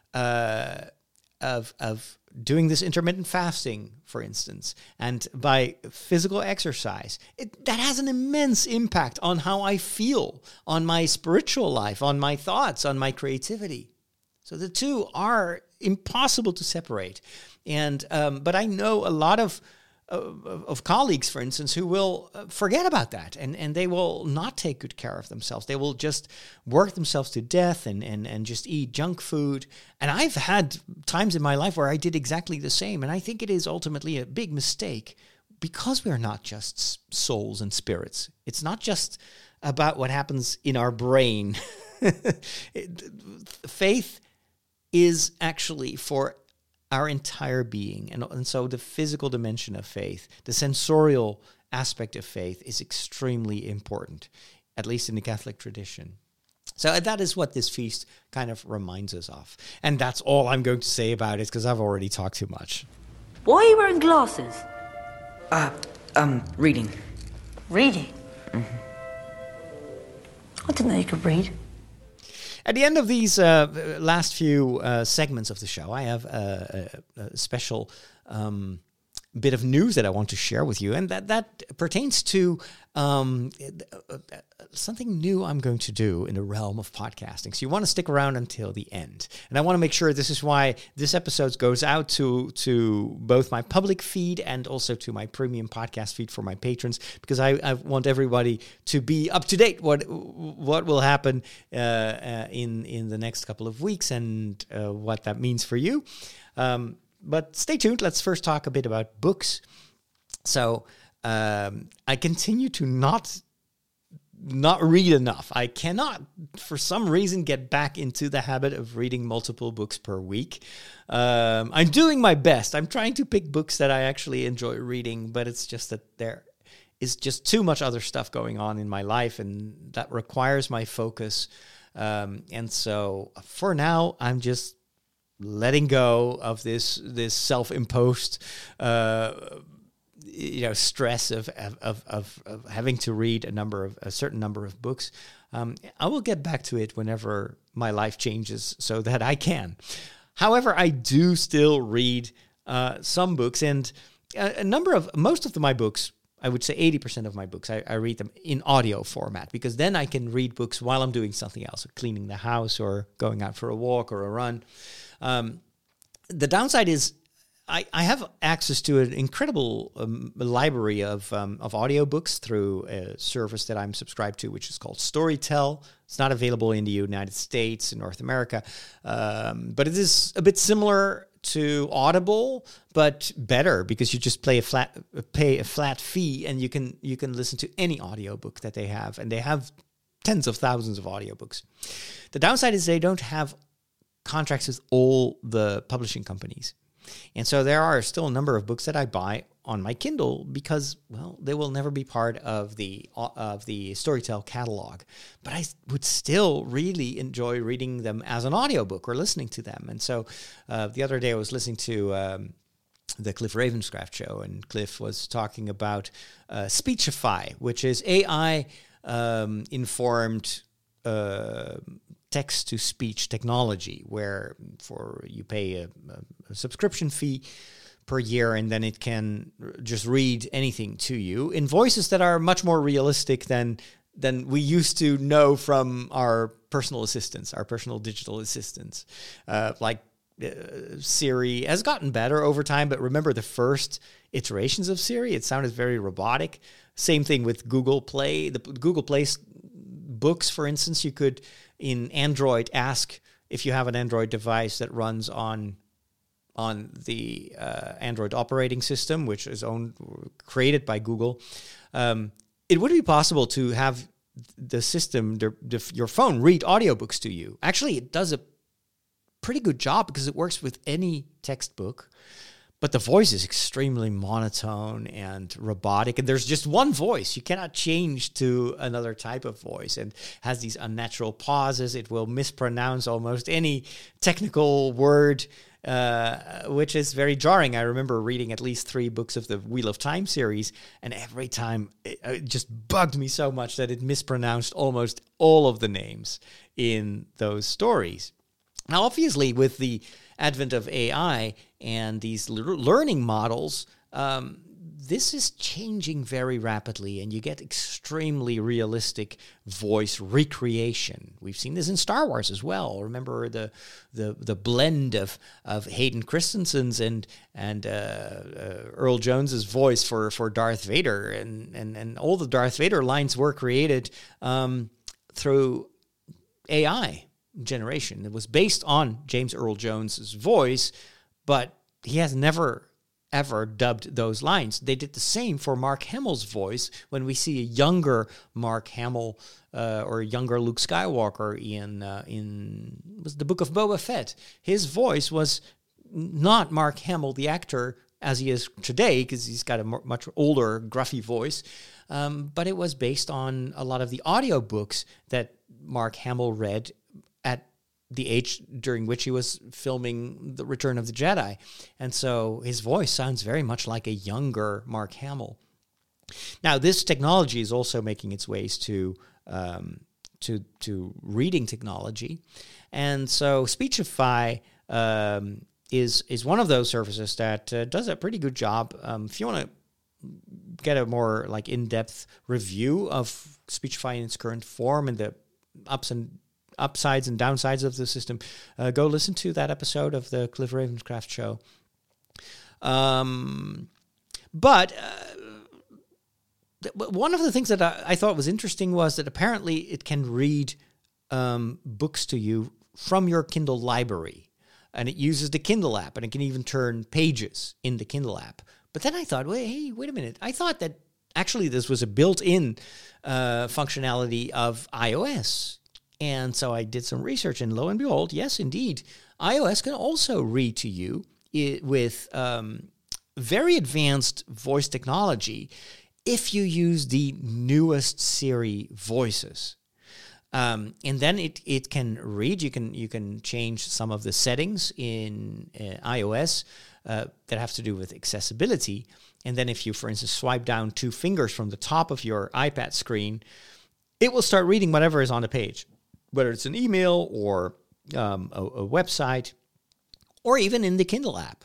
uh, of of doing this intermittent fasting, for instance, and by physical exercise, it, that has an immense impact on how I feel, on my spiritual life, on my thoughts, on my creativity. So the two are impossible to separate. And um, but I know a lot of, of of colleagues, for instance, who will forget about that, and, and they will not take good care of themselves. They will just work themselves to death and, and, and just eat junk food. And I've had times in my life where I did exactly the same. And I think it is ultimately a big mistake, because we are not just souls and spirits. It's not just about what happens in our brain. Faith is actually for our entire being. And, and so the physical dimension of faith, the sensorial aspect of faith, is extremely important, at least in the Catholic tradition. So that is what this feast kind of reminds us of. And that's all I'm going to say about it, because I've already talked too much. Why are you wearing glasses? Uh, um, reading. Reading? Mm-hmm. I didn't know you could read. At the end of these uh, last few uh, segments of the show, I have a, a, a special um, bit of news that I want to share with you, and that, that pertains to um, something new I'm going to do in the realm of podcasting. So you want to stick around until the end. And I want to make sure this is why this episode goes out to, to both my public feed and also to my premium podcast feed for my patrons, because I, I want everybody to be up to date what what will happen uh, uh, in, in the next couple of weeks and uh, what that means for you. Um, But stay tuned. Let's first talk a bit about books. So um, I continue to not not read enough. I cannot, for some reason, get back into the habit of reading multiple books per week. Um, I'm doing my best. I'm trying to pick books that I actually enjoy reading, but it's just that there is just too much other stuff going on in my life, and that requires my focus Um, and so for now, I'm just letting go of this this self-imposed uh, you know stress of of, of of having to read a number of a certain number of books. Um, I will get back to it whenever my life changes so that I can. However, I do still read uh, some books, and a, a number of most of the, my books, I would say eighty percent of my books, I, I read them in audio format, because then I can read books while I'm doing something else, cleaning the house or going out for a walk or a run. Um, the downside is I, I have access to an incredible um, library of um, of audiobooks through a service that I'm subscribed to, which is called Storytel. It's not available in the United States, in North America, um, but it is a bit similar to Audible, but better, because you just play a flat pay a flat fee and you can you can listen to any audiobook that they have, and they have tens of thousands of audiobooks. The downside is they don't have contracts with all the publishing companies. And so there are still a number of books that I buy on my Kindle because, well, they will never be part of the of the Storytel catalog. But I would still really enjoy reading them as an audiobook or listening to them. And so uh, the other day I was listening to um, the Cliff Ravenscraft show, and Cliff was talking about uh, Speechify, which is A I um, informed uh, text-to-speech technology, where for you pay a, a subscription fee per year, and then it can just read anything to you in voices that are much more realistic than than we used to know from our personal assistants, our personal digital assistants. Uh, like uh, Siri has gotten better over time, but remember the first iterations of Siri, it sounded very robotic. Same thing with Google Play. The Google Play books, for instance, you could in Android ask if you have an Android device that runs on on the uh, Android operating system, which is owned created by Google. Um, it would be possible to have the system, the, the, your phone, read audiobooks to you. Actually, it does a pretty good job because it works with any textbook. But the voice is extremely monotone and robotic, and there's just one voice. You cannot change to another type of voice, and has these unnatural pauses. It will mispronounce almost any technical word, uh, which is very jarring. I remember reading at least three books of the Wheel of Time series, and every time it, it just bugged me so much that it mispronounced almost all of the names in those stories. Now, obviously, with the advent of A I and these learning models, um, this is changing very rapidly, and you get extremely realistic voice recreation. We've seen this in Star Wars as well. Remember the the the blend of of Hayden Christensen's and and uh, uh, Earl Jones's voice for for Darth Vader, and and and all the Darth Vader lines were created um, through A I generation. It was based on James Earl Jones's voice, but he has never ever dubbed those lines. They did the same for Mark Hamill's voice when we see a younger Mark Hamill uh, or a younger Luke Skywalker in uh, in was the Book of Boba Fett. His voice was not Mark Hamill, the actor, as he is today, because he's got a more, much older, gruffy voice. Um, but it was based on a lot of the audiobooks that Mark Hamill read at the age during which he was filming The Return of the Jedi. And so his voice sounds very much like a younger Mark Hamill. Now, this technology is also making its ways to um, to to reading technology. And so Speechify um, is, is one of those services that uh, does a pretty good job. Um, if you want to get a more like in-depth review of Speechify in its current form and the ups and upsides and downsides of the system, uh, go listen to that episode of the Cliff Ravenscraft show. Um, but uh, th- one of the things that I, I thought was interesting was that apparently it can read um, books to you from your Kindle library, and it uses the Kindle app, and it can even turn pages in the Kindle app. But then I thought, wait, hey, wait a minute. I thought that actually this was a built-in uh, functionality of iOS. And so I did some research, and lo and behold, yes, indeed, iOS can also read to you it, with um, very advanced voice technology if you use the newest Siri voices. Um, and then it it can read. You can you can change some of the settings in uh, iOS uh, that have to do with accessibility. And then if you, for instance, swipe down two fingers from the top of your iPad screen, it will start reading whatever is on the page, whether it's an email or um, a, a website, or even in the Kindle app.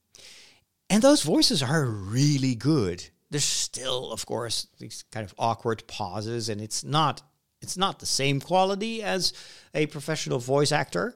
And those voices are really good. There's still, of course, these kind of awkward pauses, and it's not it's not the same quality as a professional voice actor,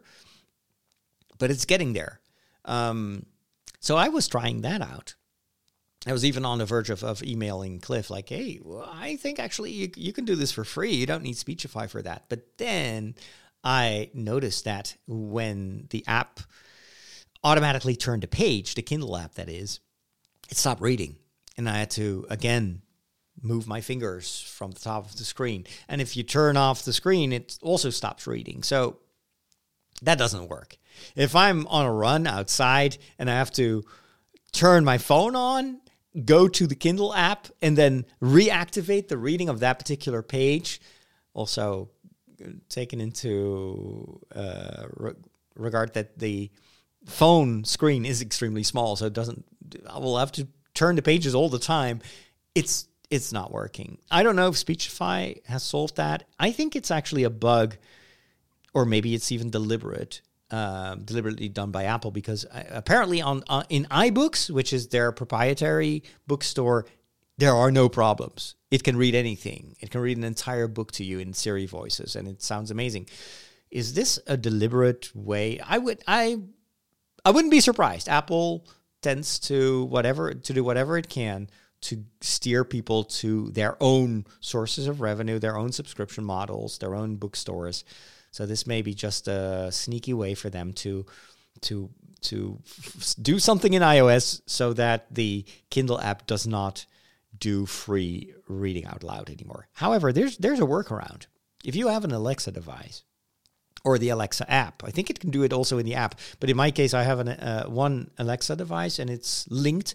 but it's getting there. Um, so I was trying that out. I was even on the verge of, of emailing Cliff, like, hey, well, I think actually you, you can do this for free. You don't need Speechify for that. But then I noticed that when the app automatically turned a page, the Kindle app that is, it stopped reading. And I had to, again, move my fingers from the top of the screen. And if you turn off the screen, it also stops reading. So that doesn't work. If I'm on a run outside and I have to turn my phone on, go to the Kindle app, and then reactivate the reading of that particular page, also taken into uh, re- regard that the phone screen is extremely small, so it doesn't, I will have to turn the pages all the time. It's it's not working. I don't know if Speechify has solved that. I think it's actually a bug, or maybe it's even deliberate, uh, deliberately done by Apple, because apparently on uh, in iBooks, which is their proprietary bookstore, there are no problems. It can read anything. It can read an entire book to you in Siri voices, and it sounds amazing. Is this a deliberate way? I would I I wouldn't be surprised. Apple tends to whatever to do whatever it can to steer people to their own sources of revenue, their own subscription models, their own bookstores. So this may be just a sneaky way for them to to to f- do something in iOS so that the Kindle app does not do free reading out loud anymore. However, there's there's a workaround. If you have an Alexa device or the Alexa app, I think it can do it also in the app. But in my case, I have an uh, one Alexa device and it's linked.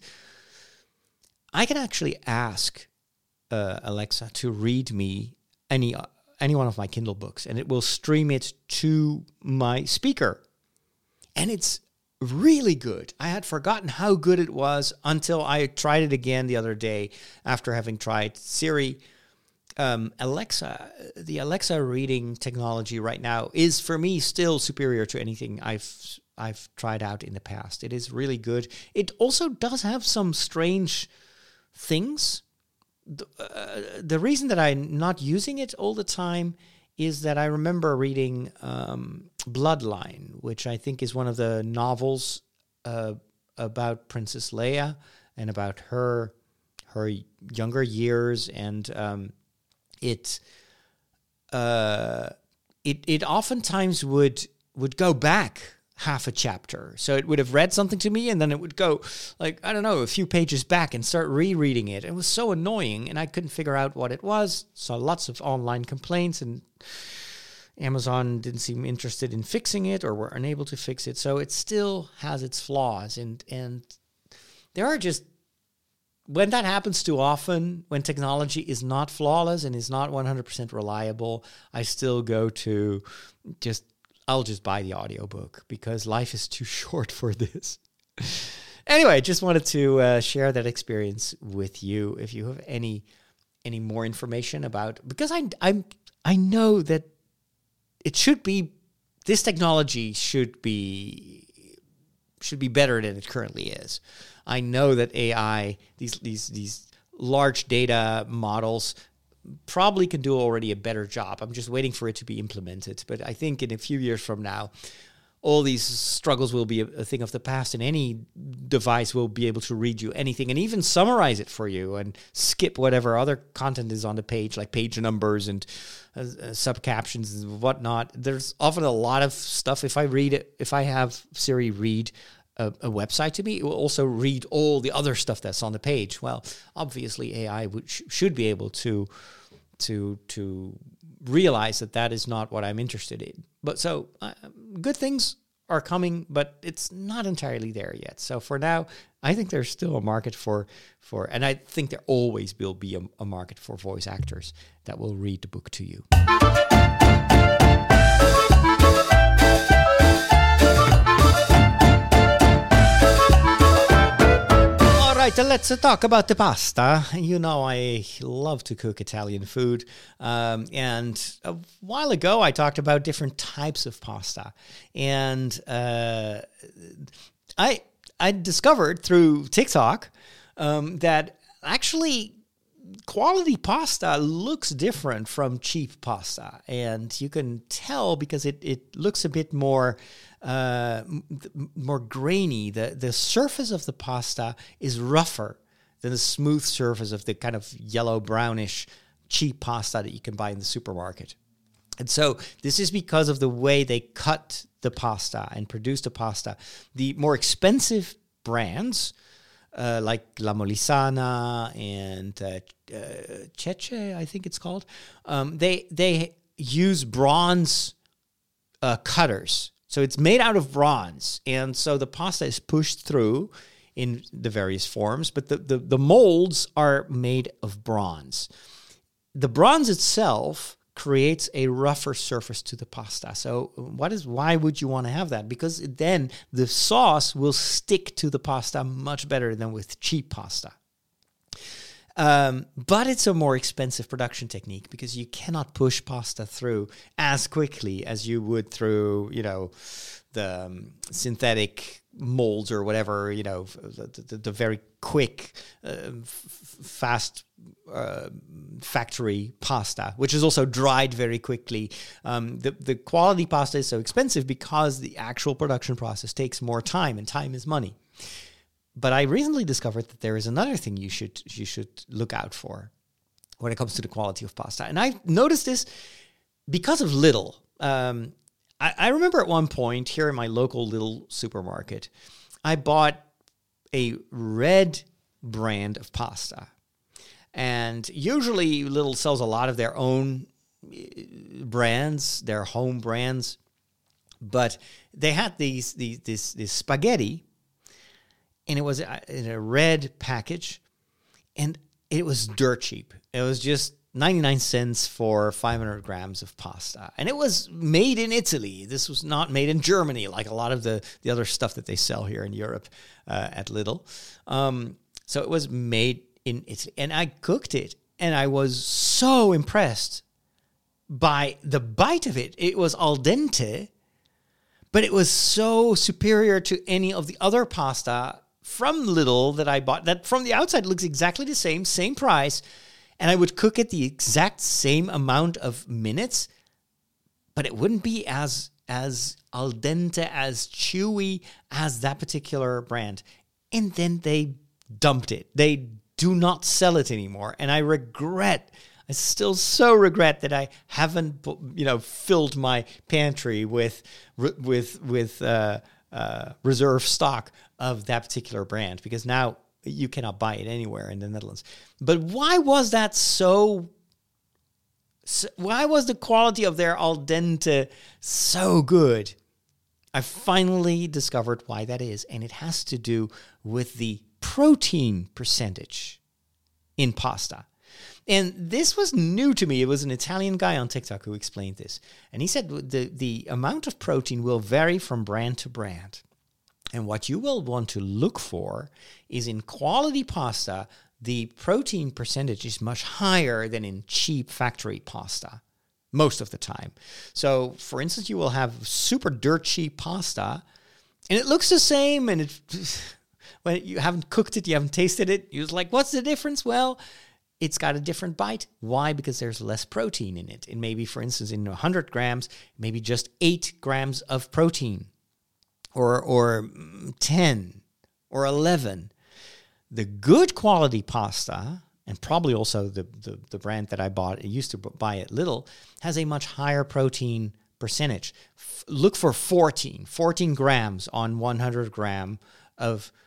I can actually ask uh, Alexa to read me any uh, any one of my Kindle books, and it will stream it to my speaker. And it's really good. I had forgotten how good it was until I tried it again the other day after having tried Siri. Um, Alexa, the Alexa reading technology right now is for me still superior to anything I've I've tried out in the past. It is really good. It also does have some strange things. The, uh, the reason that I'm not using it all the time is that I remember reading um, Bloodline, which I think is one of the novels uh, about Princess Leia and about her her younger years, and um, it uh, it it oftentimes would would go back half a chapter. So it would have read something to me and then it would go like, I don't know, a few pages back and start rereading it. It was so annoying and I couldn't figure out what it was. Saw lots of online complaints and Amazon didn't seem interested in fixing it or were unable to fix it. So it still has its flaws. And, and there are just, when that happens too often, when technology is not flawless and is not one hundred percent reliable, I still go to just, I'll just buy the audiobook because life is too short for this. Anyway, just wanted to uh, share that experience with you. If you have any any more information about, because I I'm I know that it should be, this technology should be should be better than it currently is. I know that A I, these these these large data models, probably can do already a better job. I'm just waiting for it to be implemented. But I think in a few years from now, all these struggles will be a, a thing of the past, and any device will be able to read you anything and even summarize it for you and skip whatever other content is on the page, like page numbers and uh, uh, sub-captions and whatnot. There's often a lot of stuff. If I read it, if I have Siri read a, a website to me, it will also read all the other stuff that's on the page. Well, obviously A I would, sh- should be able to to to realize that that is not what I'm interested in. But so uh, good things are coming, but it's not entirely there yet. So for now, I think there's still a market for, for and I think there always will be a, a market for voice actors that will read the book to you. All right, uh, let's uh, talk about the pasta. You know, I love to cook Italian food. Um, and a while ago, I talked about different types of pasta. And uh, I I discovered through TikTok um, that actually quality pasta looks different from cheap pasta. And you can tell because it, it looks a bit more... Uh, more grainy. The the surface of the pasta is rougher than the smooth surface of the kind of yellow brownish cheap pasta that you can buy in the supermarket. And so this is because of the way they cut the pasta and produce the pasta. The more expensive brands uh, like La Molisana and uh, uh, Cece, I think it's called, um, they they use bronze uh, cutters. So it's made out of bronze, and so the pasta is pushed through in the various forms, but the, the, the molds are made of bronze. The bronze itself creates a rougher surface to the pasta. So what is why would you want to have that? Because then the sauce will stick to the pasta much better than with cheap pasta. Um, but it's a more expensive production technique because you cannot push pasta through as quickly as you would through, you know, the um, synthetic molds or whatever, you know, the, the, the very quick, uh, f- fast uh, factory pasta, which is also dried very quickly. Um, the, the quality pasta is so expensive because the actual production process takes more time, and time is money. But I recently discovered that there is another thing you should you should look out for when it comes to the quality of pasta. And I noticed this because of Lidl. Um, I, I remember at one point here in my local Lidl supermarket, I bought a red brand of pasta. And usually Lidl sells a lot of their own brands, their home brands. But they had these these this this spaghetti. And it was in a red package, and it was dirt cheap. It was just ninety-nine cents for five hundred grams of pasta. And it was made in Italy. This was not made in Germany, like a lot of the, the other stuff that they sell here in Europe uh, at Lidl. Um, so it was made in Italy. And I cooked it, and I was so impressed by the bite of it. It was al dente, but it was so superior to any of the other pasta from Lidl that I bought, that from the outside looks exactly the same, same price, and I would cook it the exact same amount of minutes, but it wouldn't be as as al dente, as chewy as that particular brand. And then they dumped it. They do not sell it anymore, and I regret, I still so regret that I haven't, you know, filled my pantry with with with uh, uh, reserve stock of that particular brand, because now you cannot buy it anywhere in the Netherlands. But why was that so, so why was the quality of their al dente so good? I finally discovered why that is, and it has to do with the protein percentage in pasta. And this was new to me. It was an Italian guy on TikTok who explained this. And he said the, the amount of protein will vary from brand to brand. And what you will want to look for is in quality pasta, the protein percentage is much higher than in cheap factory pasta, most of the time. So, for instance, you will have super dirt cheap pasta, and it looks the same, and it, when you haven't cooked it, you haven't tasted it, you're like, what's the difference? Well, it's got a different bite. Why? Because there's less protein in it. And maybe, for instance, in one hundred grams, maybe just eight grams of protein. Or or ten, or eleven. The good quality pasta, and probably also the, the, the brand that I bought, I used to buy at Lidl, has a much higher protein percentage. F- look for fourteen, fourteen grams on one hundred gram of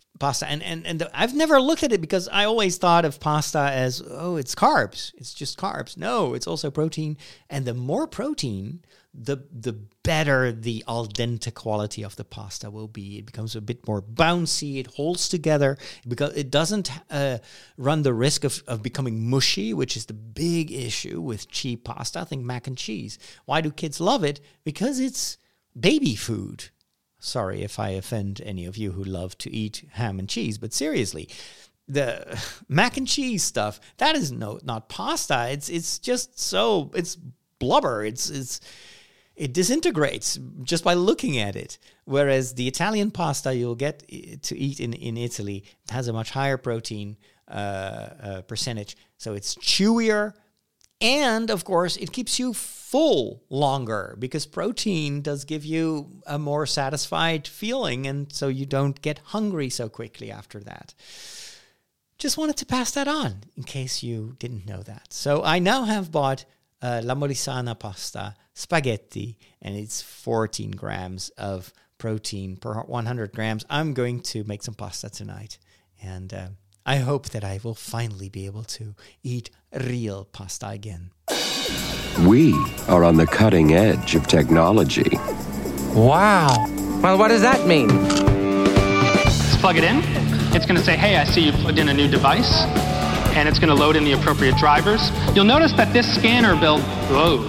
pasta. And, and, and the, I've never looked at it because I always thought of pasta as, oh, it's carbs. It's just carbs. No, it's also protein. And the more protein, the the better the al dente quality of the pasta will be. It becomes a bit more bouncy. It holds together because it doesn't uh, run the risk of, of becoming mushy, which is the big issue with cheap pasta. I think mac and cheese. Why do kids love it? Because it's baby food. Sorry if I offend any of you who love to eat ham and cheese, but seriously, the mac and cheese stuff, that is no not pasta. It's it's just so it's blubber. It's it's it disintegrates just by looking at it. Whereas the Italian pasta you'll get to eat in, in Italy has a much higher protein uh, uh, percentage, so it's chewier. And, of course, it keeps you full longer because protein does give you a more satisfied feeling, and so you don't get hungry so quickly after that. Just wanted to pass that on in case you didn't know that. So I now have bought uh, La Molisana pasta spaghetti, and it's fourteen grams of protein per one hundred grams. I'm going to make some pasta tonight, and Uh, I hope that I will finally be able to eat real pasta again. We are on the cutting edge of technology. Wow. Well, what does that mean? Let's plug it in. It's going to say, hey, I see you plugged in a new device. And it's going to load in the appropriate drivers. You'll notice that this scanner build... Whoa.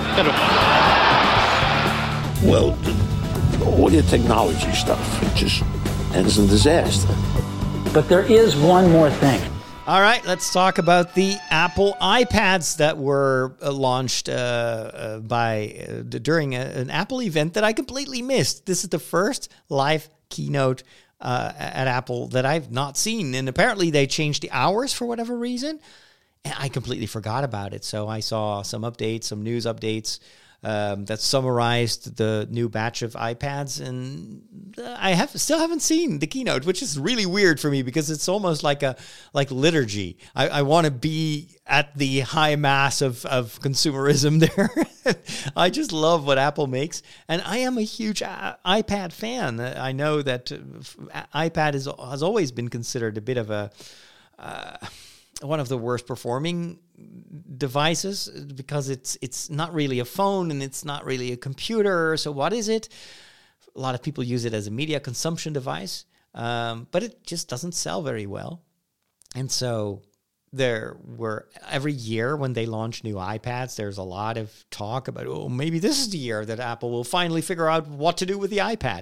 Well, all your technology stuff, it just ends in disaster. But there is one more thing. All right, let's talk about the Apple iPads that were uh, launched uh, uh, by uh, during a, an Apple event that I completely missed. This is the first live keynote uh, at Apple that I've not seen, and apparently they changed the hours for whatever reason, and I completely forgot about it. So I saw some updates, some news updates um, that summarized the new batch of iPads, and I have still haven't seen the keynote, which is really weird for me because it's almost like a like liturgy. I, I want to be at the high mass of, of consumerism there. I just love what Apple makes, and I am a huge iPad fan. I know that iPad is, has always been considered a bit of a uh, one of the worst performing devices because it's it's not really a phone and it's not really a computer. So what is it? A lot of people use it as a media consumption device, um, but it just doesn't sell very well. And so there were, every year when they launch new iPads, there's a lot of talk about, oh, maybe this is the year that Apple will finally figure out what to do with the iPad.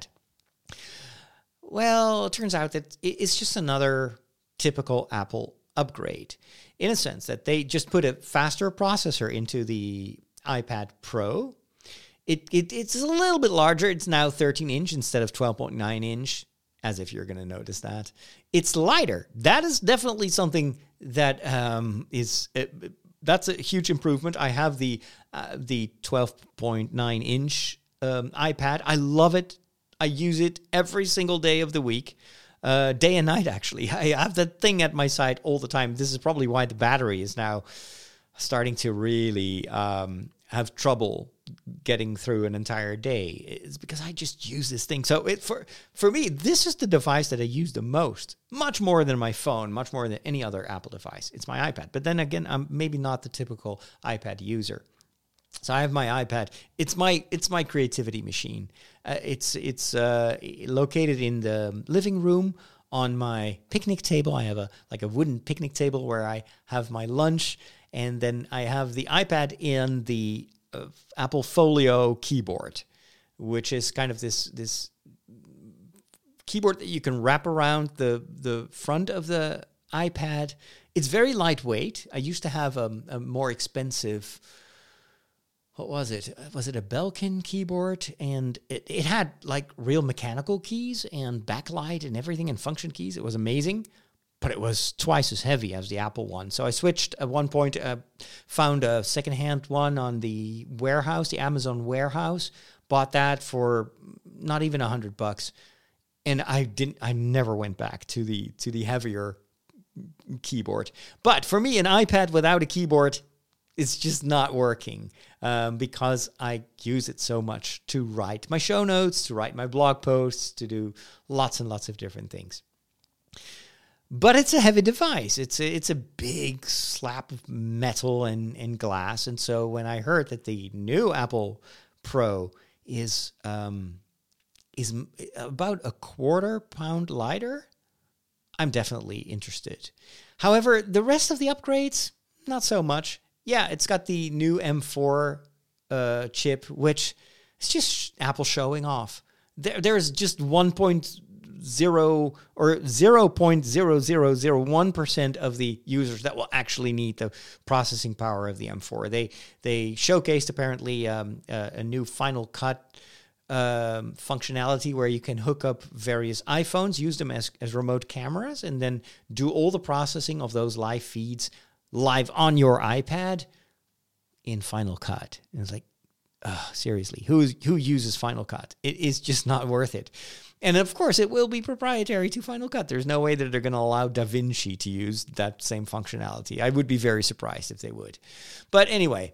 Well, it turns out that it's just another typical Apple upgrade, in a sense that they just put a faster processor into the iPad Pro. It, it It's a little bit larger. It's now thirteen inch instead of twelve point nine inch, as if you're going to notice that. It's lighter. That is definitely something that um, is, uh, that's a huge improvement. I have the uh, the twelve point nine inch um, iPad. I love it. I use it every single day of the week. Uh, day and night, actually. I have that thing at my side all the time. This is probably why the battery is now starting to really um, have trouble getting through an entire day. It's because I just use this thing. So it, for for me, this is the device that I use the most, much more than my phone, much more than any other Apple device. It's my iPad. But then again, I'm maybe not the typical iPad user. So I have my iPad. It's my it's my creativity machine. Uh, it's it's uh, located in the living room on my picnic table. I have a like a wooden picnic table where I have my lunch, and then I have the iPad in the uh, Apple Folio keyboard, which is kind of this this keyboard that you can wrap around the the front of the iPad. It's very lightweight. I used to have a, a more expensive. What was it? Was it a Belkin keyboard? And it, it had like real mechanical keys and backlight and everything and function keys. It was amazing, but it was twice as heavy as the Apple one. So I switched at one point, uh, found a secondhand one on the warehouse, the Amazon warehouse, bought that for not even a hundred bucks. And I didn't, I never went back to the, to the heavier keyboard. But for me, an iPad without a keyboard, it's just not working um, because I use it so much to write my show notes, to write my blog posts, to do lots and lots of different things. But it's a heavy device. It's a, it's a big slab of metal and, and glass. And so when I heard that the new Apple Pro is um, is about a quarter pound lighter, I'm definitely interested. However, the rest of the upgrades, not so much. Yeah, it's got the new M four uh, chip, which is just Apple showing off. There, there's just one point zero or zero point zero zero zero one percent of the users that will actually need the processing power of the M four. They they showcased apparently um, uh, a new Final Cut um, functionality where you can hook up various iPhones, use them as, as remote cameras, and then do all the processing of those live feeds live on your iPad in Final Cut. And it's like, oh, seriously, who who uses Final Cut? It is just not worth it. And of course, it will be proprietary to Final Cut. There's no way that they're going to allow DaVinci to use that same functionality. I would be very surprised if they would. But anyway,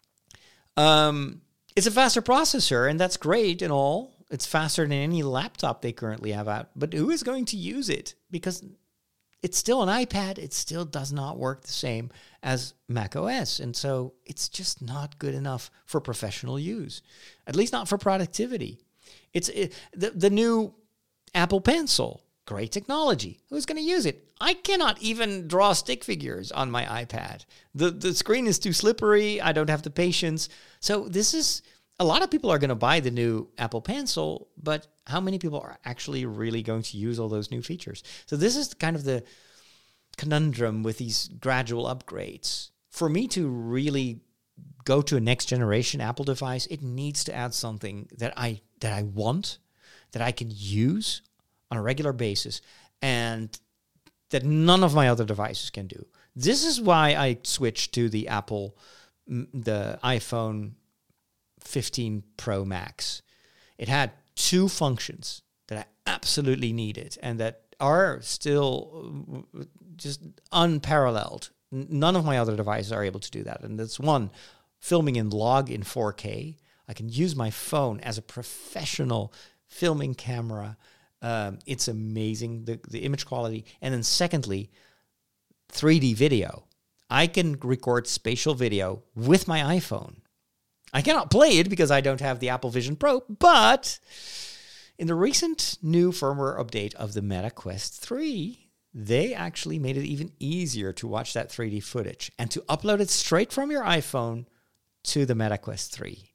um, it's a faster processor, and that's great and all. It's faster than any laptop they currently have out. But who is going to use it? Because it's still an iPad. It still does not work the same as macOS. And so it's just not good enough for professional use, at least not for productivity. It's it, the, the new Apple Pencil, great technology. Who's going to use it? I cannot even draw stick figures on my iPad. The, the screen is too slippery. I don't have the patience. So this is, a lot of people are going to buy the new Apple Pencil, but how many people are actually really going to use all those new features? So this is kind of the conundrum with these gradual upgrades. For me to really go to a next generation Apple device, it needs to add something that I that I want, that I can use on a regular basis, and that none of my other devices can do. This is why I switched to the Apple, the iPhone fifteen Pro Max. It had two functions that I absolutely needed and that are still just unparalleled. None of my other devices are able to do that. And that's one, filming in log in four K. I can use my phone as a professional filming camera. Um, it's amazing, the, the image quality. And then secondly, three D video. I can record spatial video with my iPhone. I cannot play it because I don't have the Apple Vision Pro, but in the recent new firmware update of the Meta Quest three, they actually made it even easier to watch that three D footage and to upload it straight from your iPhone to the Meta Quest three.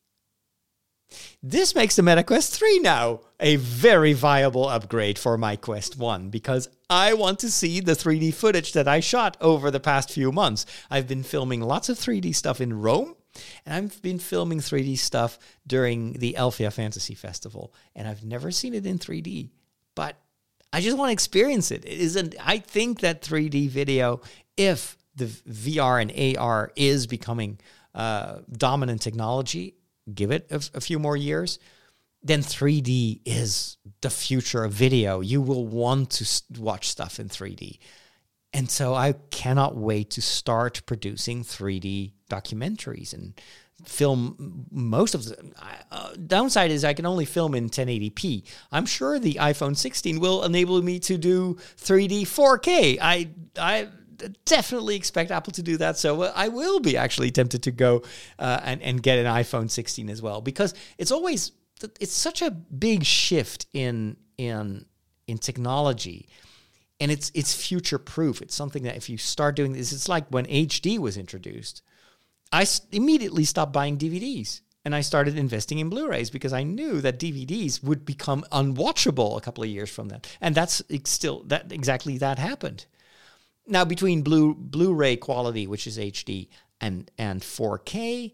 This makes the Meta Quest three now a very viable upgrade for my Quest one because I want to see the three D footage that I shot over the past few months. I've been filming lots of three D stuff in Rome, and I've been filming three D stuff during the Elfia Fantasy Festival, and I've never seen it in three D, but I just want to experience it. It isn't. I think that three D video, if the V R and A R is becoming uh, dominant technology, give it a, a few more years, then three D is the future of video. You will want to watch stuff in three D. And so I cannot wait to start producing three D documentaries and film most of the uh, downside is I can only film in ten eighty p. I'm sure the iPhone sixteen will enable me to do three D four K. I I definitely expect Apple to do that, so I will be actually tempted to go uh, and and get an iPhone sixteen as well, because it's always it's such a big shift in in in technology. And it's it's future proof. It's something that if you start doing this, it's like when H D was introduced. I immediately stopped buying D V Ds and I started investing in Blu-rays because I knew that D V Ds would become unwatchable a couple of years from then. And that's still that exactly that happened. Now between Blu Blu-ray quality, which is H D, and and four K,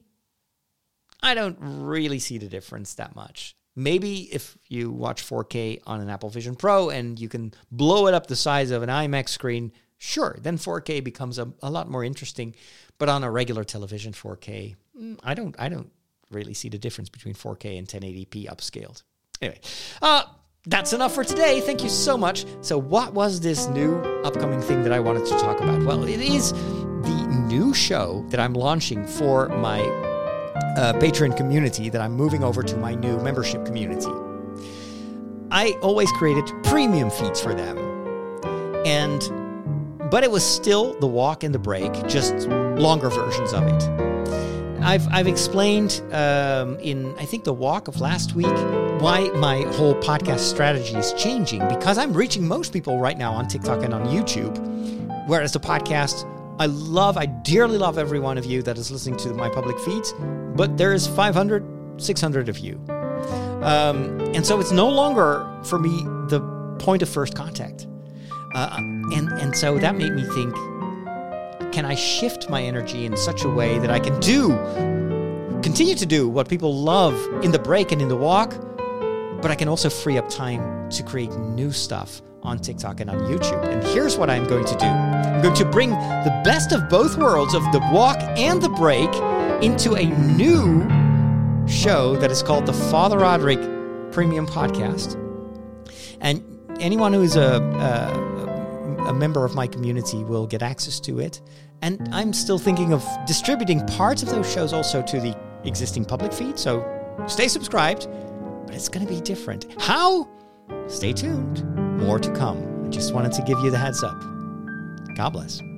I don't really see the difference that much. Maybe if you watch four K on an Apple Vision Pro and you can blow it up the size of an IMAX screen, sure, then four K becomes a, a lot more interesting. But on a regular television, four K, I don't I don't really see the difference between four K and ten eighty p upscaled. Anyway, uh, that's enough for today. Thank you so much. So what was this new upcoming thing that I wanted to talk about? Well, it is the new show that I'm launching for my Uh, Patreon community that I'm moving over to my new membership community. I always created premium feeds for them. And but it was still the walk and the break, just longer versions of it. I've I've explained um, in, I think, the walk of last week why my whole podcast strategy is changing, because I'm reaching most people right now on TikTok and on YouTube, whereas the podcast, I love, I dearly love every one of you that is listening to my public feeds, but there is five hundred, six hundred of you. Um, and so it's no longer, for me, the point of first contact. Uh, and, and so that made me think, can I shift my energy in such a way that I can do, continue to do what people love in the break and in the walk, but I can also free up time to create new stuff on TikTok and on YouTube. And here's what I'm going to do. I'm going to bring the best of both worlds of the walk and the break into a new show that is called the Father Roderick Premium Podcast. And anyone who is a, a, a member of my community will get access to it. And I'm still thinking of distributing parts of those shows also to the existing public feed. So stay subscribed, but it's going to be different. How? Stay tuned. More to come. I just wanted to give you the heads up. God bless.